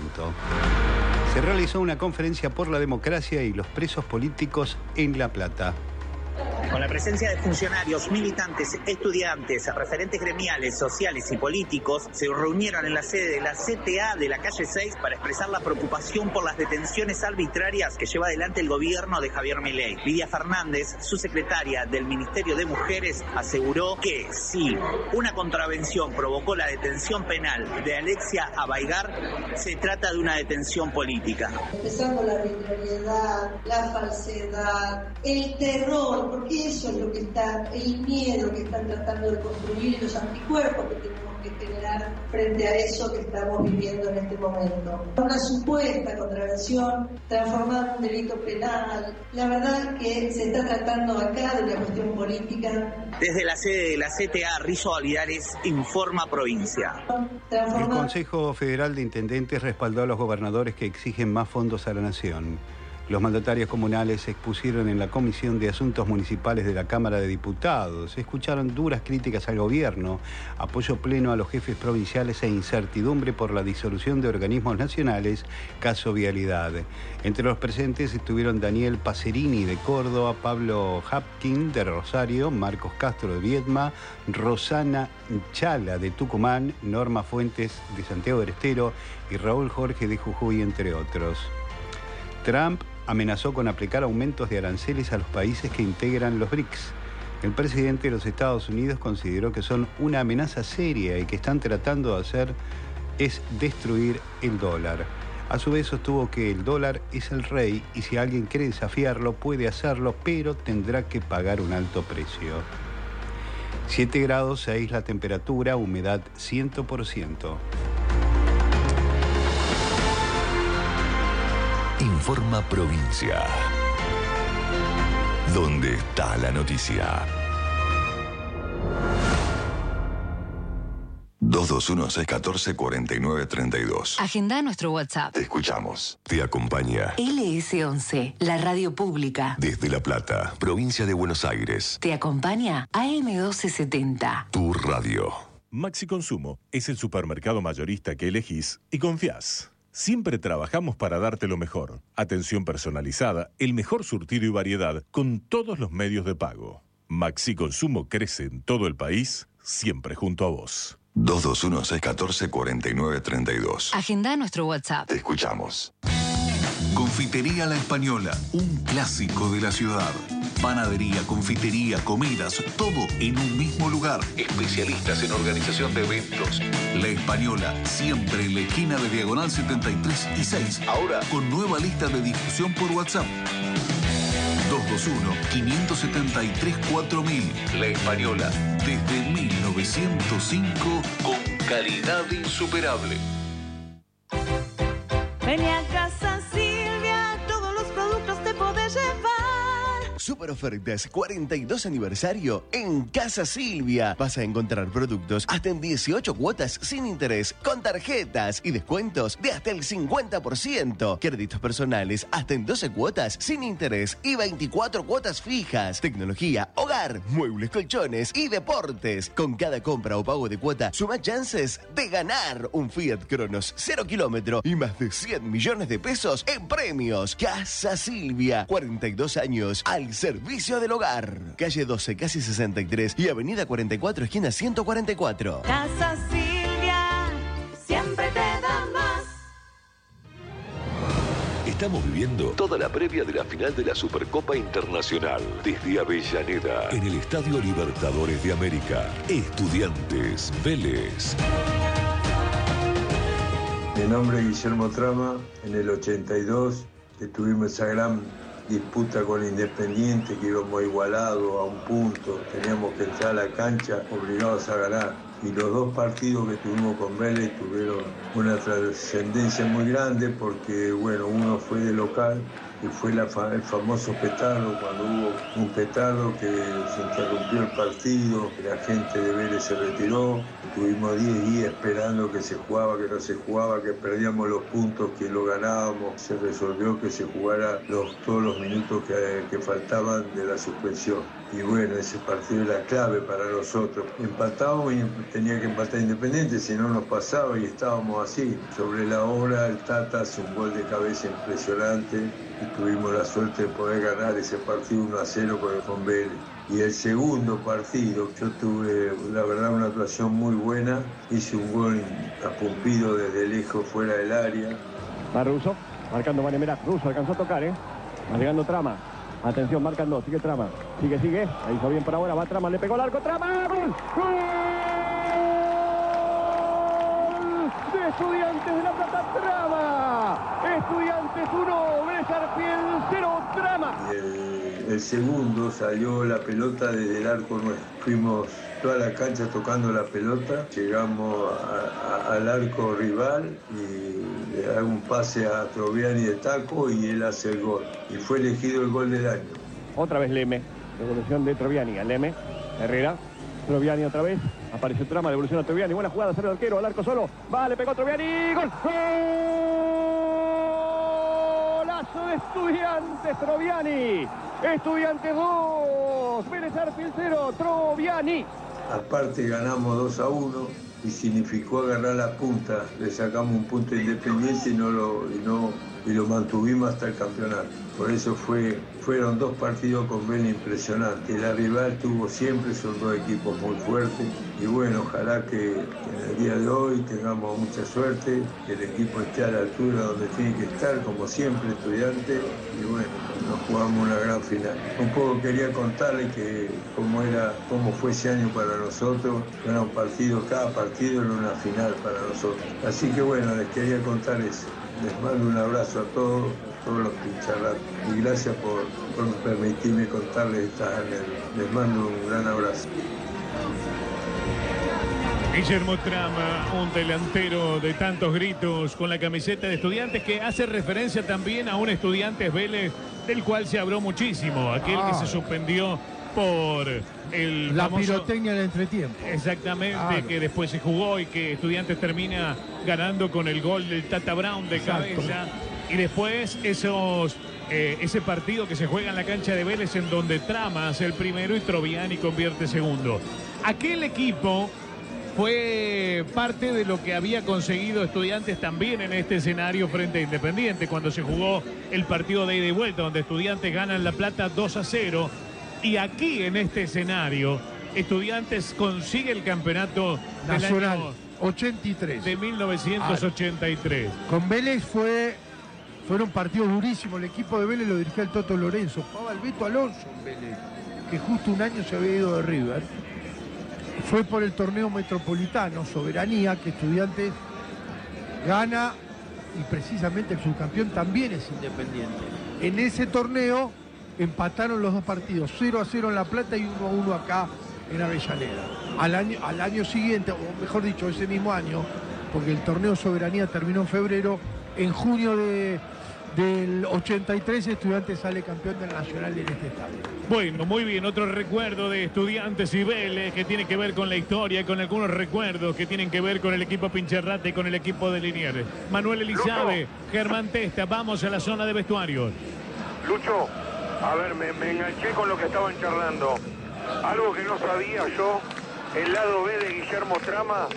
Speaker 4: Se realizó una conferencia por la democracia y los presos políticos en La Plata.
Speaker 14: Con la presencia de funcionarios, militantes, estudiantes, referentes gremiales, sociales y políticos, se reunieron en la sede de la CTA de la calle 6 para expresar la preocupación por las detenciones arbitrarias que lleva adelante el gobierno de Javier Milei. Lidia Fernández, su secretaria del Ministerio de Mujeres, aseguró que si una contravención provocó la detención penal de Alexia Abaigar, se trata de una detención política.
Speaker 15: Empezando la arbitrariedad, la falsedad, el terror, porque eso es lo que está, el miedo que están tratando de construir, los anticuerpos que tenemos que generar frente a eso que estamos viviendo en este momento. Una supuesta contravención transformada en un delito penal. La verdad que se está tratando acá de una cuestión política.
Speaker 14: Desde la sede de la CTA, Rizzo Olivares, Informa Provincia.
Speaker 4: El Consejo Federal de Intendentes respaldó a los gobernadores que exigen más fondos a la nación. Los mandatarios comunales se expusieron en la Comisión de Asuntos Municipales de la Cámara de Diputados. Escucharon duras críticas al gobierno, apoyo pleno a los jefes provinciales e incertidumbre por la disolución de organismos nacionales, caso Vialidad. Entre los presentes estuvieron Daniel Pacerini de Córdoba, Pablo Hapkin de Rosario, Marcos Castro de Viedma, Rosana Chala de Tucumán, Norma Fuentes de Santiago del Estero y Raúl Jorge de Jujuy, entre otros. Trump amenazó con aplicar aumentos de aranceles a los países que integran los BRICS. El presidente de los Estados Unidos consideró que son una amenaza seria y que están tratando de hacer es destruir el dólar. A su vez sostuvo que el dólar es el rey y si alguien quiere desafiarlo puede hacerlo, pero tendrá que pagar un alto precio. 7 grados 6 la temperatura, humedad 100%.
Speaker 3: Informa Provincia. ¿Dónde está la noticia? 221-614-4932.
Speaker 13: Agenda nuestro WhatsApp.
Speaker 3: Te escuchamos. Te acompaña
Speaker 13: LS11, la radio pública.
Speaker 3: desde La Plata, provincia de Buenos Aires.
Speaker 13: Te acompaña AM1270.
Speaker 3: Tu radio.
Speaker 16: Maxi Consumo es el supermercado mayorista que elegís y confías. Siempre trabajamos para darte lo mejor. Atención personalizada, el mejor surtido y variedad con todos los medios de pago. Maxi Consumo crece en todo el país, siempre junto a vos.
Speaker 3: 221-614-4932.
Speaker 13: Agenda nuestro WhatsApp.
Speaker 3: Te escuchamos.
Speaker 17: Confitería La Española, un clásico de la ciudad. Panadería, confitería, comidas, todo en un mismo lugar.
Speaker 3: Especialistas en organización de eventos.
Speaker 17: La Española, siempre en la esquina de Diagonal 73 y 6. Ahora con nueva lista de difusión por WhatsApp. 221-573-4000.
Speaker 3: La Española,
Speaker 17: desde 1905,
Speaker 3: con calidad insuperable.
Speaker 18: Vení a Casa Silvia, todos los productos te podés llevar.
Speaker 19: Super ofertas 42 aniversario en Casa Silvia. Vas a encontrar productos hasta en 18 cuotas sin interés, con tarjetas y descuentos de hasta el 50%. Créditos personales hasta en 12 cuotas sin interés y 24 cuotas fijas. Tecnología, hogar, muebles, colchones y deportes. Con cada compra o pago de cuota, suma chances de ganar un Fiat Cronos 0 kilómetro y más de 100 millones de pesos en premios. Casa Silvia, 42 años al servicio del hogar. Calle 12, casi 63 y Avenida 44, esquina 144.
Speaker 18: Casa Silvia, siempre te da más.
Speaker 3: Estamos viviendo toda la previa de la final de la Supercopa Internacional desde Avellaneda, en el Estadio Libertadores de América. Estudiantes Vélez.
Speaker 20: Mi nombre es Guillermo Trama. En el 82 que tuvimos esa gran disputa con Independiente, que íbamos igualados a un punto, teníamos que entrar a la cancha obligados a ganar. Y los dos partidos que tuvimos con Vélez tuvieron una trascendencia muy grande porque, bueno, uno fue de local y fue el famoso petardo, cuando hubo un petardo que se interrumpió el partido, la gente de Vélez se retiró, tuvimos 10 días esperando que se jugaba, que no se jugaba, que perdíamos los puntos, que lo ganábamos, se resolvió que se jugara todos los minutos que faltaban de la suspensión. Y bueno, ese partido era clave para nosotros. Empatábamos y tenía que empatar Independiente, si no nos pasaba y estábamos así. Sobre la hora el Tata hace un gol de cabeza impresionante y tuvimos la suerte de poder ganar ese partido 1-0 con Vélez. Y el segundo partido, yo tuve, la verdad, una actuación muy buena. Hice un gol a Pumpido desde lejos, fuera del área.
Speaker 21: Va Russo, marcando Vanemera. Russo alcanzó a tocar, Va llegando Trama. Atención, marcan dos, sigue Trama. Sigue. La hizo bien por ahora, va Trama, le pegó el arco, Trama. ¡Gol! ¡Gol! De Estudiantes de La Plata, Trama. Estudiantes 1, Vélez Arfiel 0, Trama.
Speaker 20: Y el segundo salió la pelota desde el arco nuestro. Fuimos toda la cancha tocando la pelota, llegamos al arco rival y le da un pase a Troviani de taco y él hace el gol. Y fue elegido el gol del año.
Speaker 21: Otra vez Leme, devolución de Troviani a Leme, Herrera, Troviani otra vez, apareció Trama, devolución a Troviani, buena jugada, sale el arquero, al arco solo, va, le pegó Troviani, gol. Golazo de Estudiantes, Troviani. Estudiantes 2, Vélez Arfiel 0, Troviani.
Speaker 20: Aparte ganamos 2-1 y significó agarrar la punta. Le sacamos un punto Independiente y lo mantuvimos hasta el campeonato. Por eso fueron dos partidos con Vélez impresionantes. La rival tuvo siempre, son dos equipos muy fuertes. Y bueno, ojalá que en el día de hoy tengamos mucha suerte, que el equipo esté a la altura donde tiene que estar, como siempre, Estudiantes. Y bueno, nos jugamos una gran final. Un poco quería contarles cómo fue ese año para nosotros. Era un partido, cada partido era una final para nosotros. Así que bueno, les quería contar eso. Les mando un abrazo a todos los pincharratos. Y gracias por permitirme contarles estas anécdotas. Les mando un gran abrazo.
Speaker 2: Guillermo Trama, un delantero de tantos gritos con la camiseta de Estudiantes, que hace referencia también a un Estudiantes Vélez del cual se habló muchísimo, aquel que se suspendió por
Speaker 1: la famoso pirotecnia del entretiempo.
Speaker 2: Exactamente, que después se jugó y que Estudiantes termina ganando con el gol del Tata Brown de cabeza. Y después ese partido que se juega en la cancha de Vélez, en donde Trama hace el primero y Troviani convierte segundo. Aquel equipo fue parte de lo que había conseguido Estudiantes también en este escenario frente a Independiente, cuando se jugó el partido de ida y vuelta, donde Estudiantes gana en La Plata 2-0. Y aquí, en este escenario, Estudiantes consigue el campeonato
Speaker 1: nacional
Speaker 2: del año
Speaker 1: 83.
Speaker 2: De 1983.
Speaker 1: Con Vélez fueron partidos durísimos. El equipo de Vélez lo dirigía el Toto Lorenzo. Jugaba el Beto Alonso en Vélez, que justo un año se había ido de River. Fue por el torneo metropolitano, Soberanía, que Estudiantes gana, y precisamente el subcampeón también es Independiente. En ese torneo empataron los dos partidos, 0-0 en La Plata y 1-1 acá en Avellaneda. Al año siguiente, o mejor dicho, ese mismo año, porque el torneo Soberanía terminó en febrero, en junio del 83 Estudiantes sale campeón del Nacional en este estadio.
Speaker 2: Bueno, muy bien, otro recuerdo de Estudiantes y Vélez que tiene que ver con la historia, con algunos recuerdos que tienen que ver con el equipo Pincharrate y con el equipo de Liniers. Manuel Elizabeth, Germán Testa, vamos a la zona de vestuarios.
Speaker 9: Lucho, a ver, me enganché con lo que estaban charlando. Algo que no sabía yo, el lado B de Guillermo Trama,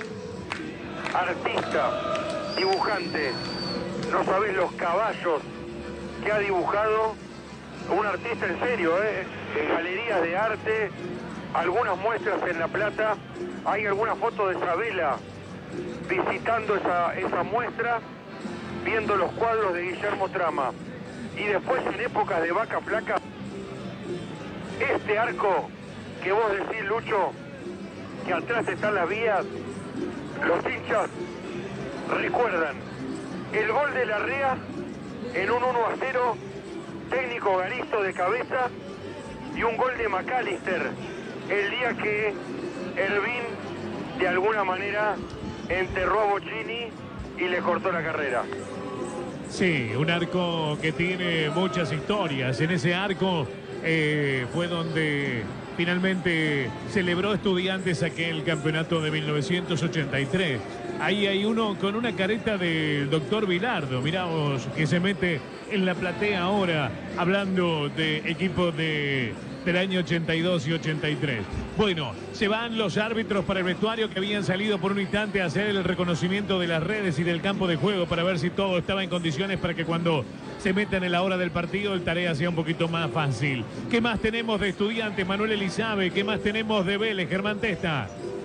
Speaker 9: artista, dibujante. No sabés los caballos que ha dibujado, un artista en serio, en galerías de arte, algunas muestras en La Plata. Hay algunas fotos de Sabela visitando esa muestra, viendo los cuadros de Guillermo Trama. Y después, en épocas de vaca flaca, este arco que vos decís, Lucho, que atrás están las vías, los hinchas recuerdan el gol de Larrea en un 1-0, técnico Garisto de cabeza, y un gol de McAllister el día que Ervin de alguna manera enterró a Bocchini y le cortó la carrera.
Speaker 2: Sí, un arco que tiene muchas historias. En ese arco fue donde finalmente celebró Estudiantes aquel campeonato de 1983. Ahí hay uno con una careta del doctor Bilardo, miramos, que se mete en la platea ahora, hablando de equipos del año 82 y 83. Bueno, se van los árbitros para el vestuario, que habían salido por un instante a hacer el reconocimiento de las redes y del campo de juego para ver si todo estaba en condiciones para que cuando se metan en la hora del partido el tarea sea un poquito más fácil. ¿Qué más tenemos de Estudiantes, Manuel Elizabeth? ¿Qué más tenemos de Vélez, Germán Testa?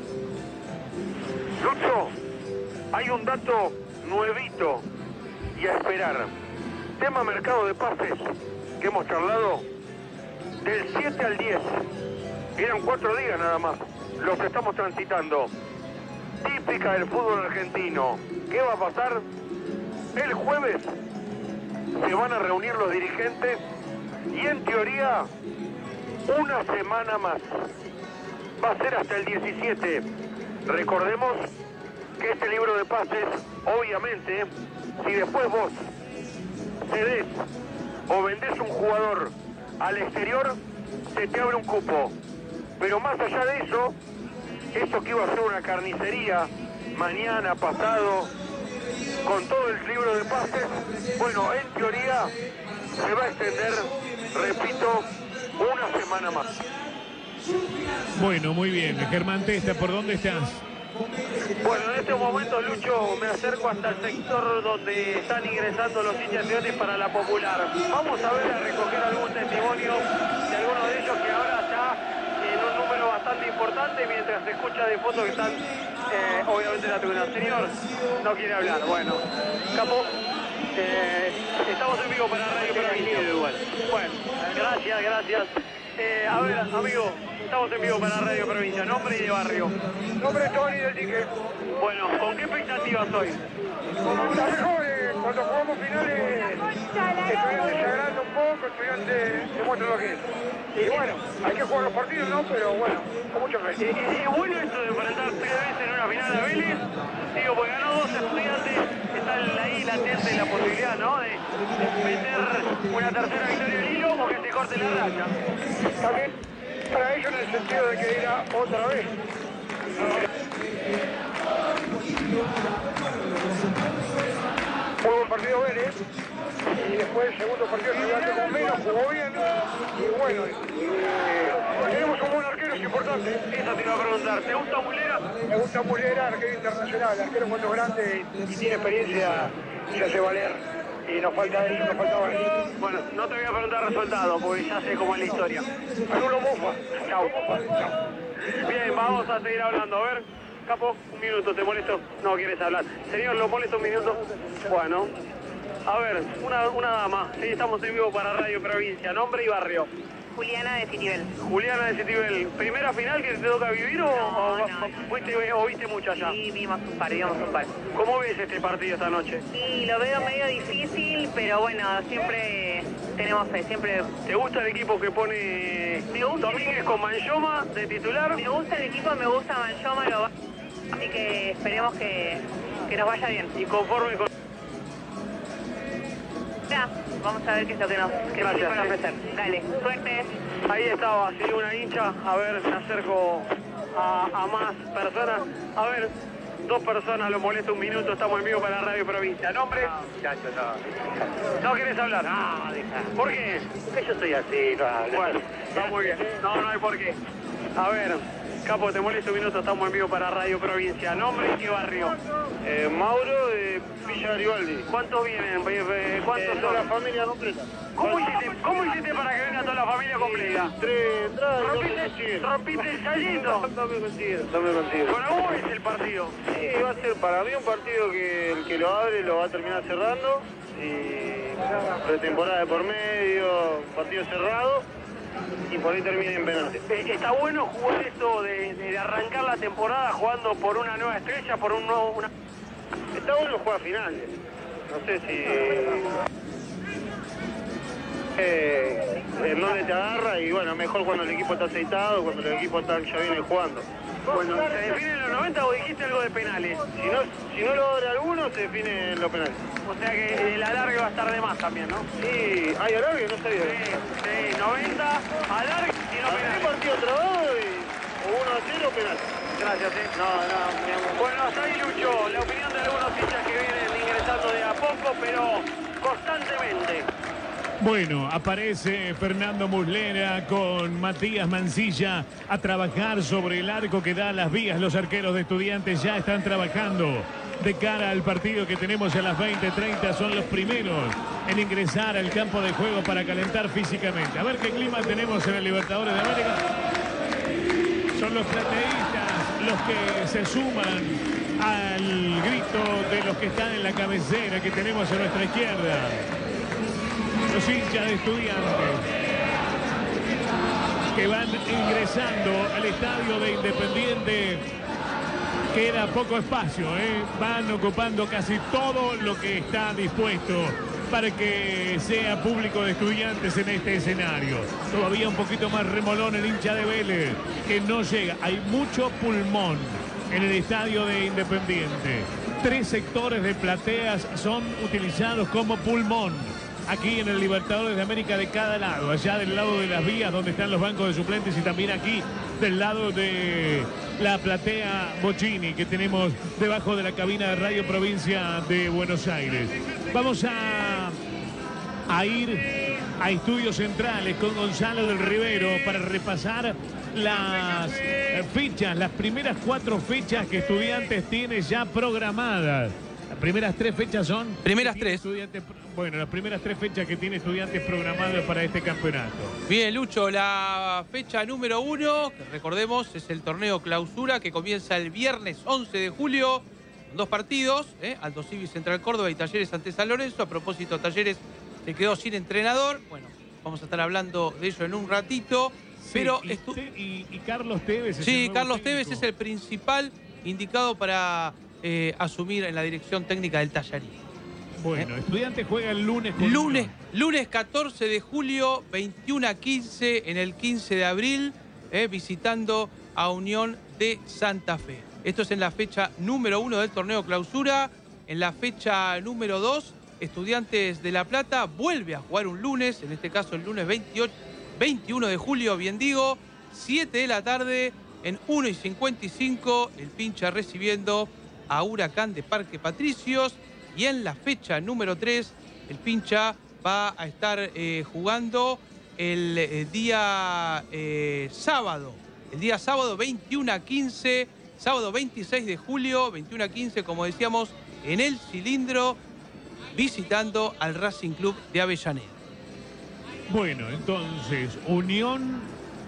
Speaker 9: Lucho, hay un dato nuevito y a esperar. Tema mercado de pases que hemos charlado del 7 al 10. Eran 4 días nada más los que estamos transitando. Típica del fútbol argentino. ¿Qué va a pasar? El jueves se van a reunir los dirigentes y en teoría una semana más. Va a ser hasta el 17. Recordemos que este libro de pases, obviamente, si después vos cedés o vendés un jugador al exterior, se te abre un cupo. Pero más allá de eso, esto que iba a ser una carnicería, mañana, pasado, con todo el libro de pases, bueno, en teoría se va a extender, repito, una semana más.
Speaker 2: Bueno, muy bien. Germán Testa, ¿por dónde estás?
Speaker 10: Bueno, en este momento, Lucho, me acerco hasta el sector donde están ingresando los hinchas de para la popular. Vamos a ver, a recoger algún testimonio de algunos de ellos que ahora está en un número bastante importante, mientras se escucha de fondo que están, obviamente, en la tribuna. Señor, no quiere hablar. Bueno, Capo, estamos en vivo para Radio Provincia. Bueno, gracias. A ver, amigo, estamos en vivo para Radio Provincia. Nombre y de barrio.
Speaker 9: Nombre Tony del Dique.
Speaker 10: Bueno, ¿con qué expectativas hoy?
Speaker 9: Las mejores, Cuando jugamos finales, Estudiantes se agranda un poco, Estudiantes demuestra lo que es. Y bueno, hay que jugar los partidos, ¿no? Pero bueno, con mucho respeto.
Speaker 10: ¿Es bueno esto de enfrentar 3 veces en una final a Vélez? Digo, porque ganó 2 Estudiantes, está ahí latente la posibilidad, ¿no? De meter una tercera victoria al hilo o que se corte la racha.
Speaker 9: También para ellos en el sentido de que irá otra vez. Muy buen partido Vélez, y después el segundo partido Estudiantes con menos, jugó bien, y bueno, tenemos un buen arquero, es importante.
Speaker 10: Eso te iba a preguntar, ¿te gusta Mulera?
Speaker 9: Me gusta Mulera, arquero internacional, arquero cuando es grande y tiene experiencia, se hace valer, y nos falta él, nos faltaba él.
Speaker 10: Bueno, no te voy a preguntar resultado, porque ya sé cómo es la historia.
Speaker 9: Anulo Mufa.
Speaker 10: Chau. Bien, vamos a seguir hablando, a ver. Capo, un minuto, ¿te molesto? No quieres hablar. Señor, ¿lo molesto un minuto? Bueno. A ver, una dama. Sí, estamos en vivo para Radio Provincia. Nombre y barrio.
Speaker 5: Juliana de Citibel.
Speaker 10: Juliana de Citibel. ¿Primera final que te toca vivir o viste muchas ya?
Speaker 5: Sí, vimos un par.
Speaker 10: ¿Cómo ves este partido esta noche?
Speaker 5: Sí, lo veo medio difícil, pero bueno, siempre tenemos fe, siempre...
Speaker 10: ¿Te gusta el equipo que pone Domínguez con Manchoma de titular?
Speaker 5: Me gusta el equipo, me gusta Manchoma, así que esperemos que nos vaya bien.
Speaker 10: Y conforme con...
Speaker 5: Ya, vamos a ver qué es lo que nos van a ofrecer. Dale, suerte.
Speaker 10: Ahí estaba, sí, una hincha. A ver, me acerco a más personas. A ver, 2 personas, lo molesto un minuto, estamos en vivo para Radio Provincia. ¿Nombre? ¿No querés hablar?
Speaker 5: No, deja.
Speaker 10: ¿Por qué?
Speaker 5: Porque yo soy así, no hablo.
Speaker 10: Bueno, está muy bien. No hay por qué. A ver, Capo, te molesto un minuto, estamos en vivo para Radio Provincia. ¿Nombre y qué barrio?
Speaker 9: Mauro de Villa Garibaldi.
Speaker 10: ¿Cuántos vienen? ¿Cuántos son?
Speaker 9: Toda la familia completa.
Speaker 10: ¿Cómo hiciste para que venga toda la familia completa?
Speaker 9: 3 entradas y 2
Speaker 10: ¿Rompiste el saliendo?
Speaker 9: No me consigo.
Speaker 10: ¿Cómo es el partido?
Speaker 9: Sí, va a ser para mí un partido que el que lo abre lo va a terminar cerrando. Y pretemporada de por medio, partido cerrado. Y por ahí termina en penalti.
Speaker 10: ¿Está bueno jugar esto de arrancar la temporada jugando por una nueva estrella, por un nuevo...
Speaker 9: Está bueno jugar finales. No sé si... en dónde te agarra y bueno, mejor cuando el equipo está aceitado, cuando el equipo ya viene jugando.
Speaker 10: Bueno, ¿se define en los 90 o dijiste algo de penales?
Speaker 9: Si no lo abre alguno, se define en los penales.
Speaker 10: O sea que el alargue va a estar de más también, ¿no?
Speaker 9: Sí, hay alargue, no sabía.
Speaker 10: Sí, 90, alargue y no penales.
Speaker 9: Un partido trabado y 1-0 penal.
Speaker 10: Gracias, No. Bueno, hasta ahí Lucho, la opinión de algunos hinchas que vienen ingresando de a poco, pero constantemente.
Speaker 2: Bueno, aparece Fernando Muslera con Matías Mancilla a trabajar sobre el arco que da a las vías. Los arqueros de Estudiantes ya están trabajando de cara al partido que tenemos a las 20:30. Son los primeros en ingresar al campo de juego para calentar físicamente. A ver qué clima tenemos en el Libertadores de América. Son los plateístas los que se suman al grito de los que están en la cabecera que tenemos a nuestra izquierda. Los hinchas de Estudiantes que van ingresando al estadio de Independiente. Queda poco espacio, van ocupando casi todo lo que está dispuesto para que sea público de Estudiantes en este escenario. Todavía un poquito más remolón el hincha de Vélez, que no llega. Hay mucho pulmón en el estadio de Independiente. 3 sectores de plateas son utilizados como pulmón. Aquí en el Libertadores de América de cada lado, allá del lado de las vías donde están los bancos de suplentes y también aquí del lado de la platea Bocini que tenemos debajo de la cabina de Radio Provincia de Buenos Aires. Vamos a ir a Estudios Centrales con Gonzalo del Rivero para repasar las fechas, las primeras 4 fechas que Estudiantes tiene ya programadas. Las primeras 3 fechas son...
Speaker 11: Primeras 3.
Speaker 2: Bueno, las primeras 3 fechas que tiene Estudiantes programadas para este campeonato.
Speaker 11: Bien, Lucho, la fecha número 1, que recordemos, es el torneo clausura que comienza el viernes 11 de julio. 2 partidos, Alto Civil Central Córdoba y Talleres ante San Lorenzo. A propósito, Talleres se quedó sin entrenador. Bueno, vamos a estar hablando de ello en un ratito.
Speaker 2: Sí,
Speaker 11: pero
Speaker 2: y Carlos Tevez es
Speaker 11: sí, Carlos Tevez es el principal indicado para asumir en la dirección técnica del Tallarín.
Speaker 2: Bueno, Estudiantes juega el lunes con
Speaker 11: Lunes 14 de julio, 21 a 15, en el 15 de abril, visitando a Unión de Santa Fe. Esto es en la fecha número 1 del torneo clausura. En la fecha número 2, Estudiantes de La Plata vuelve a jugar un lunes, en este caso el lunes 21 de julio, bien digo, 7 de la tarde, en 1:55, el Pincha recibiendo a Huracán de Parque Patricios. Y en la fecha número 3, el Pincha va a estar jugando el día sábado. El día sábado 21 a 15, sábado 26 de julio, 21 a 15, como decíamos, en el Cilindro, visitando al Racing Club de Avellaneda.
Speaker 2: Bueno, entonces, Unión,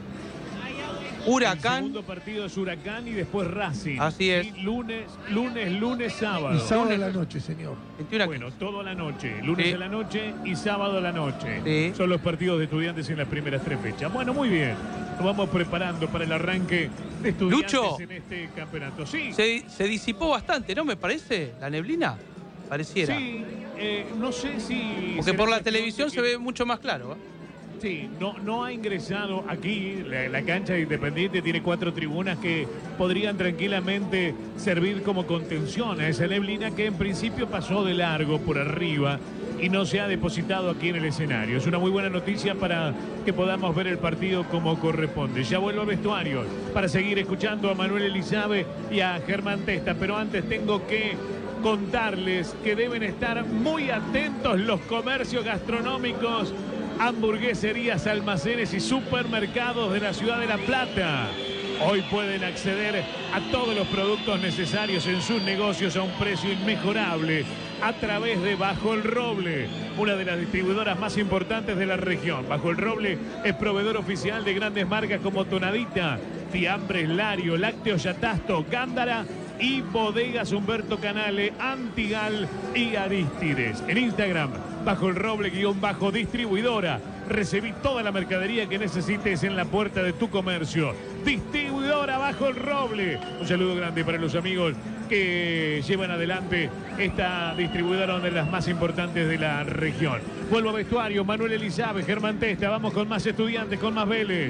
Speaker 11: Huracán.
Speaker 2: El segundo partido es Huracán y después Racing.
Speaker 11: Así es.
Speaker 2: Y lunes, sábado.
Speaker 1: Y sábado a la noche, señor.
Speaker 2: Bueno, todo a la noche. Lunes a la noche y sábado a la noche.
Speaker 11: Sí.
Speaker 2: Son los partidos de Estudiantes en las primeras 3 fechas. Bueno, muy bien. Nos vamos preparando para el arranque de Estudiantes
Speaker 11: Lucho,
Speaker 2: en este campeonato. Sí.
Speaker 11: Se disipó bastante, ¿no? Me parece, la neblina. Pareciera.
Speaker 2: Sí, no sé si...
Speaker 11: Porque por la televisión se ve mucho más claro, ¿eh?
Speaker 2: Sí, no ha ingresado aquí. La cancha de Independiente tiene 4 tribunas que podrían tranquilamente servir como contención a esa neblina que en principio pasó de largo por arriba y no se ha depositado aquí en el escenario. Es una muy buena noticia para que podamos ver el partido como corresponde. Ya vuelvo al vestuario para seguir escuchando a Manuel Elizabeth y a Germán Testa, pero antes tengo que contarles que deben estar muy atentos los comercios gastronómicos, hamburgueserías, almacenes y supermercados de la ciudad de La Plata. Hoy pueden acceder a todos los productos necesarios en sus negocios a un precio inmejorable a través de Bajo el Roble, una de las distribuidoras más importantes de la región. Bajo el Roble es proveedor oficial de grandes marcas como Tonadita, Fiambres, Lario, Lácteos Yatasto, Gándara y Bodegas Humberto Canale, Antigal y Aristides. En Instagram, Bajo el Roble _distribuidora. Recibí toda la mercadería que necesites en la puerta de tu comercio. Distribuidora Bajo el Roble. Un saludo grande para los amigos que llevan adelante esta distribuidora, una de las más importantes de la región. Vuelvo a vestuario, Manuel Elizabeth, Germán Testa. Vamos con más Estudiantes, con más Vélez.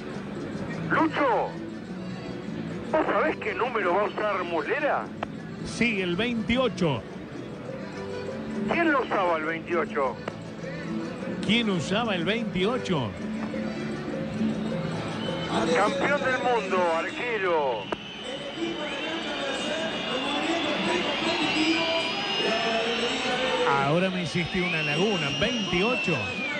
Speaker 9: Lucho, ¿vos sabés qué número va a usar Muslera?
Speaker 2: Sí, el 28.
Speaker 9: ¿Quién lo usaba el 28?
Speaker 2: ¿Quién usaba el 28?
Speaker 9: Campeón del mundo, arquero.
Speaker 2: Ahora me hiciste una laguna. 28.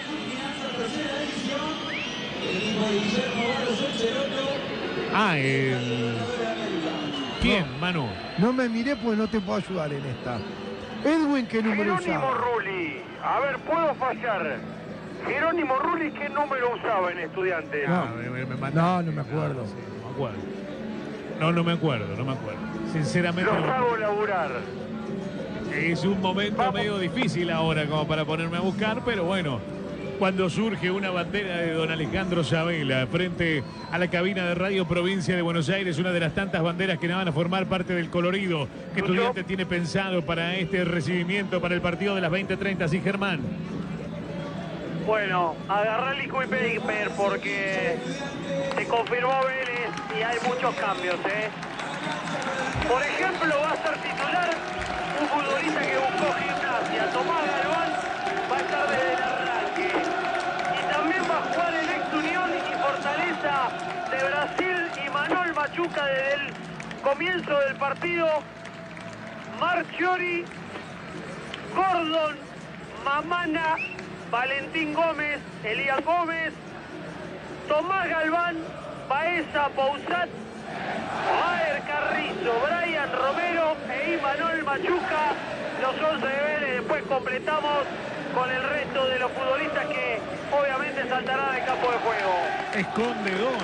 Speaker 2: ¿Quién, Manu?
Speaker 1: No me miré pues no te puedo ayudar en esta. Edwin, ¿qué número
Speaker 9: Jerónimo
Speaker 1: usaba?
Speaker 9: Rulli. A ver, puedo fallar. Jerónimo Rulli, ¿qué número usaba en Estudiantes?
Speaker 1: No me acuerdo.
Speaker 2: No me acuerdo. Sinceramente.
Speaker 9: Los hago laburar.
Speaker 2: Es un momento medio difícil ahora como para ponerme a buscar, pero bueno, cuando surge una bandera de don Alejandro Sabela frente a la cabina de Radio Provincia de Buenos Aires, una de las tantas banderas que van a formar parte del colorido que Estudiantes tiene pensado para este recibimiento, para el partido de las 20:30. Sí, Germán.
Speaker 10: Bueno, agarrá el liquid paper porque se confirmó Vélez y hay muchos cambios, ¿eh? Por ejemplo, va a ser titular un futbolista que buscó Gimnasia, Tomás Galván, va a estar desde el arranque. Y también va a jugar el ex Unión y Fortaleza de Brasil y Manuel Machuca desde el comienzo del partido. Marchiori, Gordon, Mamana, Valentín Gómez, Elías Gómez, Tomás Galván, Baeza, Pousat, Maer Carrizo, Brian Romero e Imanol Machuca, los 11 de Vélez. Después completamos con el resto de los futbolistas que obviamente saltarán al campo de juego.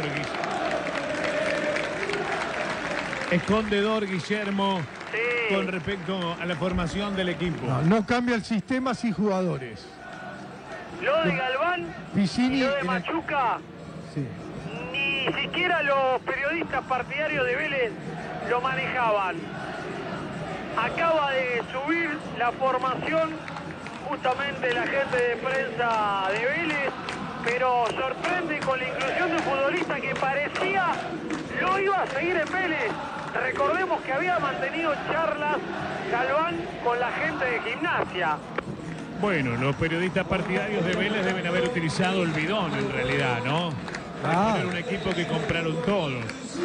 Speaker 2: Escondedor, Guillermo,
Speaker 10: sí,
Speaker 2: con respecto a la formación del equipo.
Speaker 1: No cambia el sistema sin jugadores.
Speaker 10: Lo de Galván
Speaker 1: Piscini
Speaker 10: y lo de Machuca,
Speaker 1: sí.
Speaker 10: Ni siquiera los periodistas partidarios de Vélez lo manejaban. acaba de subir la formación justamente la gente de prensa de Vélez, pero sorprende con la inclusión de un futbolista que parecía no iba a seguir en Vélez. Recordemos que había mantenido charlas Galván con la gente de Gimnasia.
Speaker 2: Bueno, los periodistas partidarios de Vélez deben haber utilizado el bidón en realidad, ¿no? Era un equipo que compraron todos.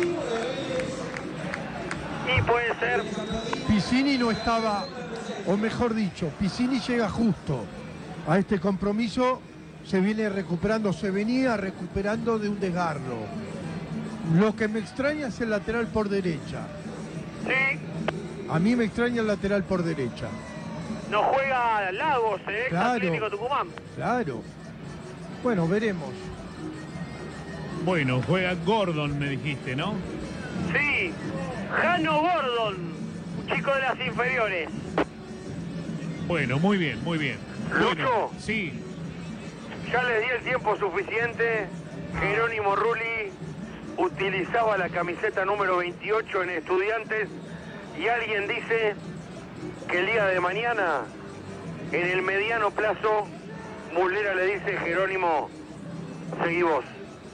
Speaker 10: Y puede ser.
Speaker 1: Piscini no estaba, o mejor dicho, Piscini llega justo a este compromiso, se venía recuperando de un desgarro. Lo que me extraña es el lateral por derecha.
Speaker 10: Sí.
Speaker 1: A mí me extraña el lateral por derecha.
Speaker 10: No juega Lagos, Atlético Tucumán.
Speaker 1: Claro. Bueno, veremos.
Speaker 2: Bueno, juega Gordon, me dijiste, ¿no?
Speaker 10: Sí, Jano Gordon, un chico de las inferiores.
Speaker 2: Bueno, muy bien, muy bien.
Speaker 9: Lucho,
Speaker 2: bueno, sí.
Speaker 9: Ya les di el tiempo suficiente. Jerónimo Rulli utilizaba la camiseta número 28 en Estudiantes y alguien dice que el día de mañana, en el mediano plazo, Muslera le dice: Jerónimo, seguí vos.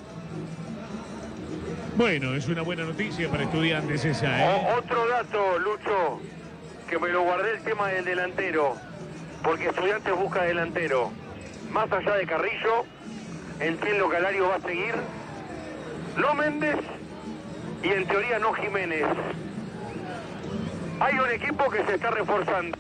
Speaker 2: Bueno, es una buena noticia para Estudiantes esa, ¿eh?
Speaker 9: Otro dato, Lucho, que me lo guardé, el tema del delantero, porque Estudiantes busca delantero. Más allá de Carrillo, entiendo que Alario va a seguir, no Méndez y en teoría no Jiménez. Hay un equipo que se está reforzando.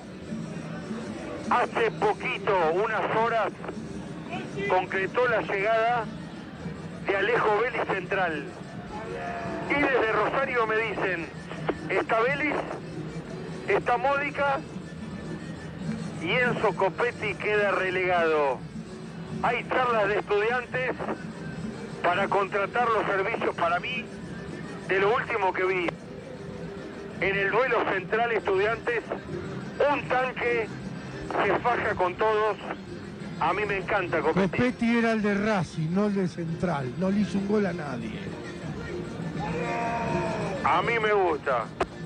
Speaker 9: Hace poquito, unas horas, concretó la llegada de Alejo Vélez Central. Y desde Rosario me dicen, está Vélez, está Módica y Enzo Copetti queda relegado. Hay charlas de Estudiantes para contratar los servicios, para mí, de lo último que vi. En el duelo central Estudiantes, un tanque se faja con todos. A mí me encanta Copetti.
Speaker 1: Copetti era el de Racing, no el de Central. No le hizo un gol a nadie.
Speaker 9: A mí me gusta.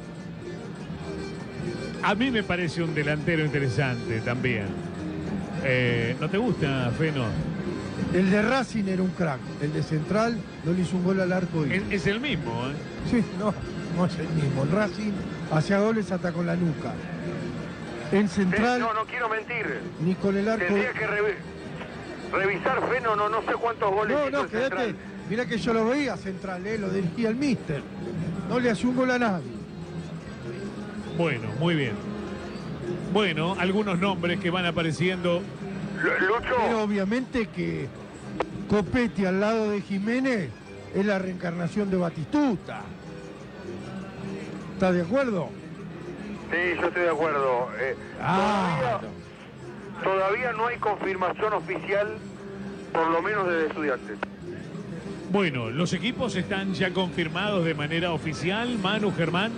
Speaker 2: A mí me parece un delantero interesante también. ¿No te gusta, Feno?
Speaker 1: El de Racing era un crack. El de Central no le hizo un gol al arco.
Speaker 2: Es el mismo, ¿eh?
Speaker 1: Sí, no es el mismo. El Racing hacía goles hasta con la nuca. En Central...
Speaker 9: No quiero mentir.
Speaker 1: Ni con el arco...
Speaker 9: Tendría que revisar, Feno, no sé cuántos goles hizo
Speaker 1: quédate.
Speaker 9: Central.
Speaker 1: Mira que yo lo veía Central, lo dirigía el míster. No le hacía un gol a nadie.
Speaker 2: Bueno, muy bien. Bueno, algunos nombres que van apareciendo.
Speaker 9: Lucho.
Speaker 1: Pero obviamente que Copetti al lado de Jiménez es la reencarnación de Batistuta. ¿Estás de acuerdo?
Speaker 9: Sí, yo estoy de acuerdo. Todavía no hay confirmación oficial, por lo menos de Estudiantes.
Speaker 2: Bueno, los equipos están ya confirmados de manera oficial. Manu, Germán.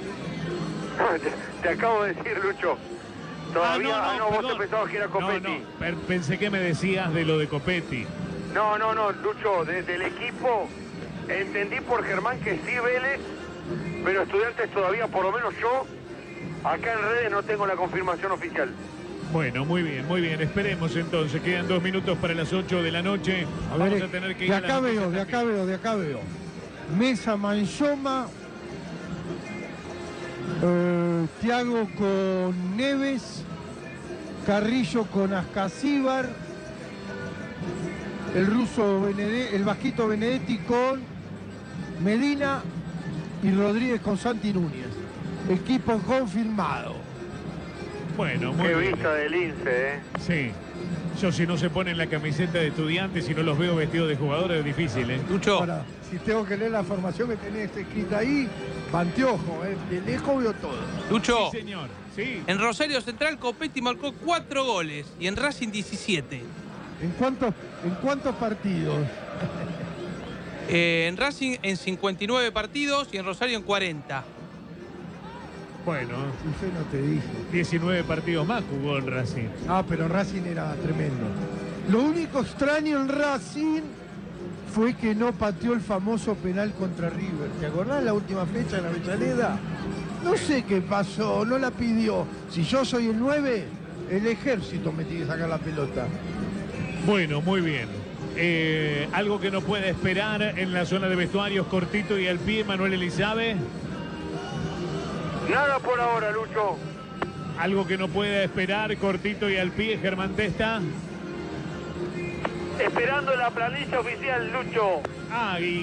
Speaker 9: Te acabo de decir, Lucho. Todavía vos te pensabas que era Copetti.
Speaker 2: Pensé que me decías de lo de Copetti.
Speaker 9: No, Lucho, desde el equipo entendí por Germán que sí Vélez, pero Estudiantes todavía, por lo menos yo, acá en redes no tengo la confirmación oficial.
Speaker 2: Bueno, muy bien. Esperemos entonces. Quedan 2 minutos para las 8 de la noche. Vamos a tener que ir
Speaker 1: de acá veo. Mesa Manchoma, Thiago con Neves, Carrillo con Ascasíbar, el vasquito Benedetti con Medina y Rodríguez con Santi Núñez. Equipo confirmado.
Speaker 2: Bueno, muy
Speaker 9: Qué
Speaker 2: bien.
Speaker 9: vista del INSE,
Speaker 2: Sí. Yo si no se ponen la camiseta de Estudiantes y no los veo vestidos de jugadores es difícil, ¿eh?
Speaker 11: Lucho.
Speaker 1: Ahora, si tengo que leer la formación que tenés escrita ahí, panteojo, de lejos veo todo.
Speaker 11: Lucho.
Speaker 2: Sí, señor. Sí.
Speaker 11: En Rosario Central, Copetti marcó 4 goles y en Racing 17.
Speaker 1: ¿En cuántos partidos?
Speaker 11: En Racing en 59 partidos y en Rosario en 40.
Speaker 2: Bueno,
Speaker 1: Si yo no te dije.
Speaker 2: 19 partidos más jugó en Racing.
Speaker 1: Pero Racing era tremendo. Lo único extraño en Racing fue que no pateó el famoso penal contra River. ¿Te acordás la última fecha en Avellaneda? No sé qué pasó, no la pidió. Si yo soy el 9, el ejército me tiene que sacar la pelota.
Speaker 2: Bueno, muy bien. Algo que no puede esperar en la zona de vestuarios, cortito y al pie, Manuel Elizabeth.
Speaker 9: Nada por ahora, Lucho.
Speaker 2: Algo que no puede esperar, cortito y al pie, Germán Testa.
Speaker 10: Esperando la planilla oficial, Lucho.
Speaker 2: Ah, y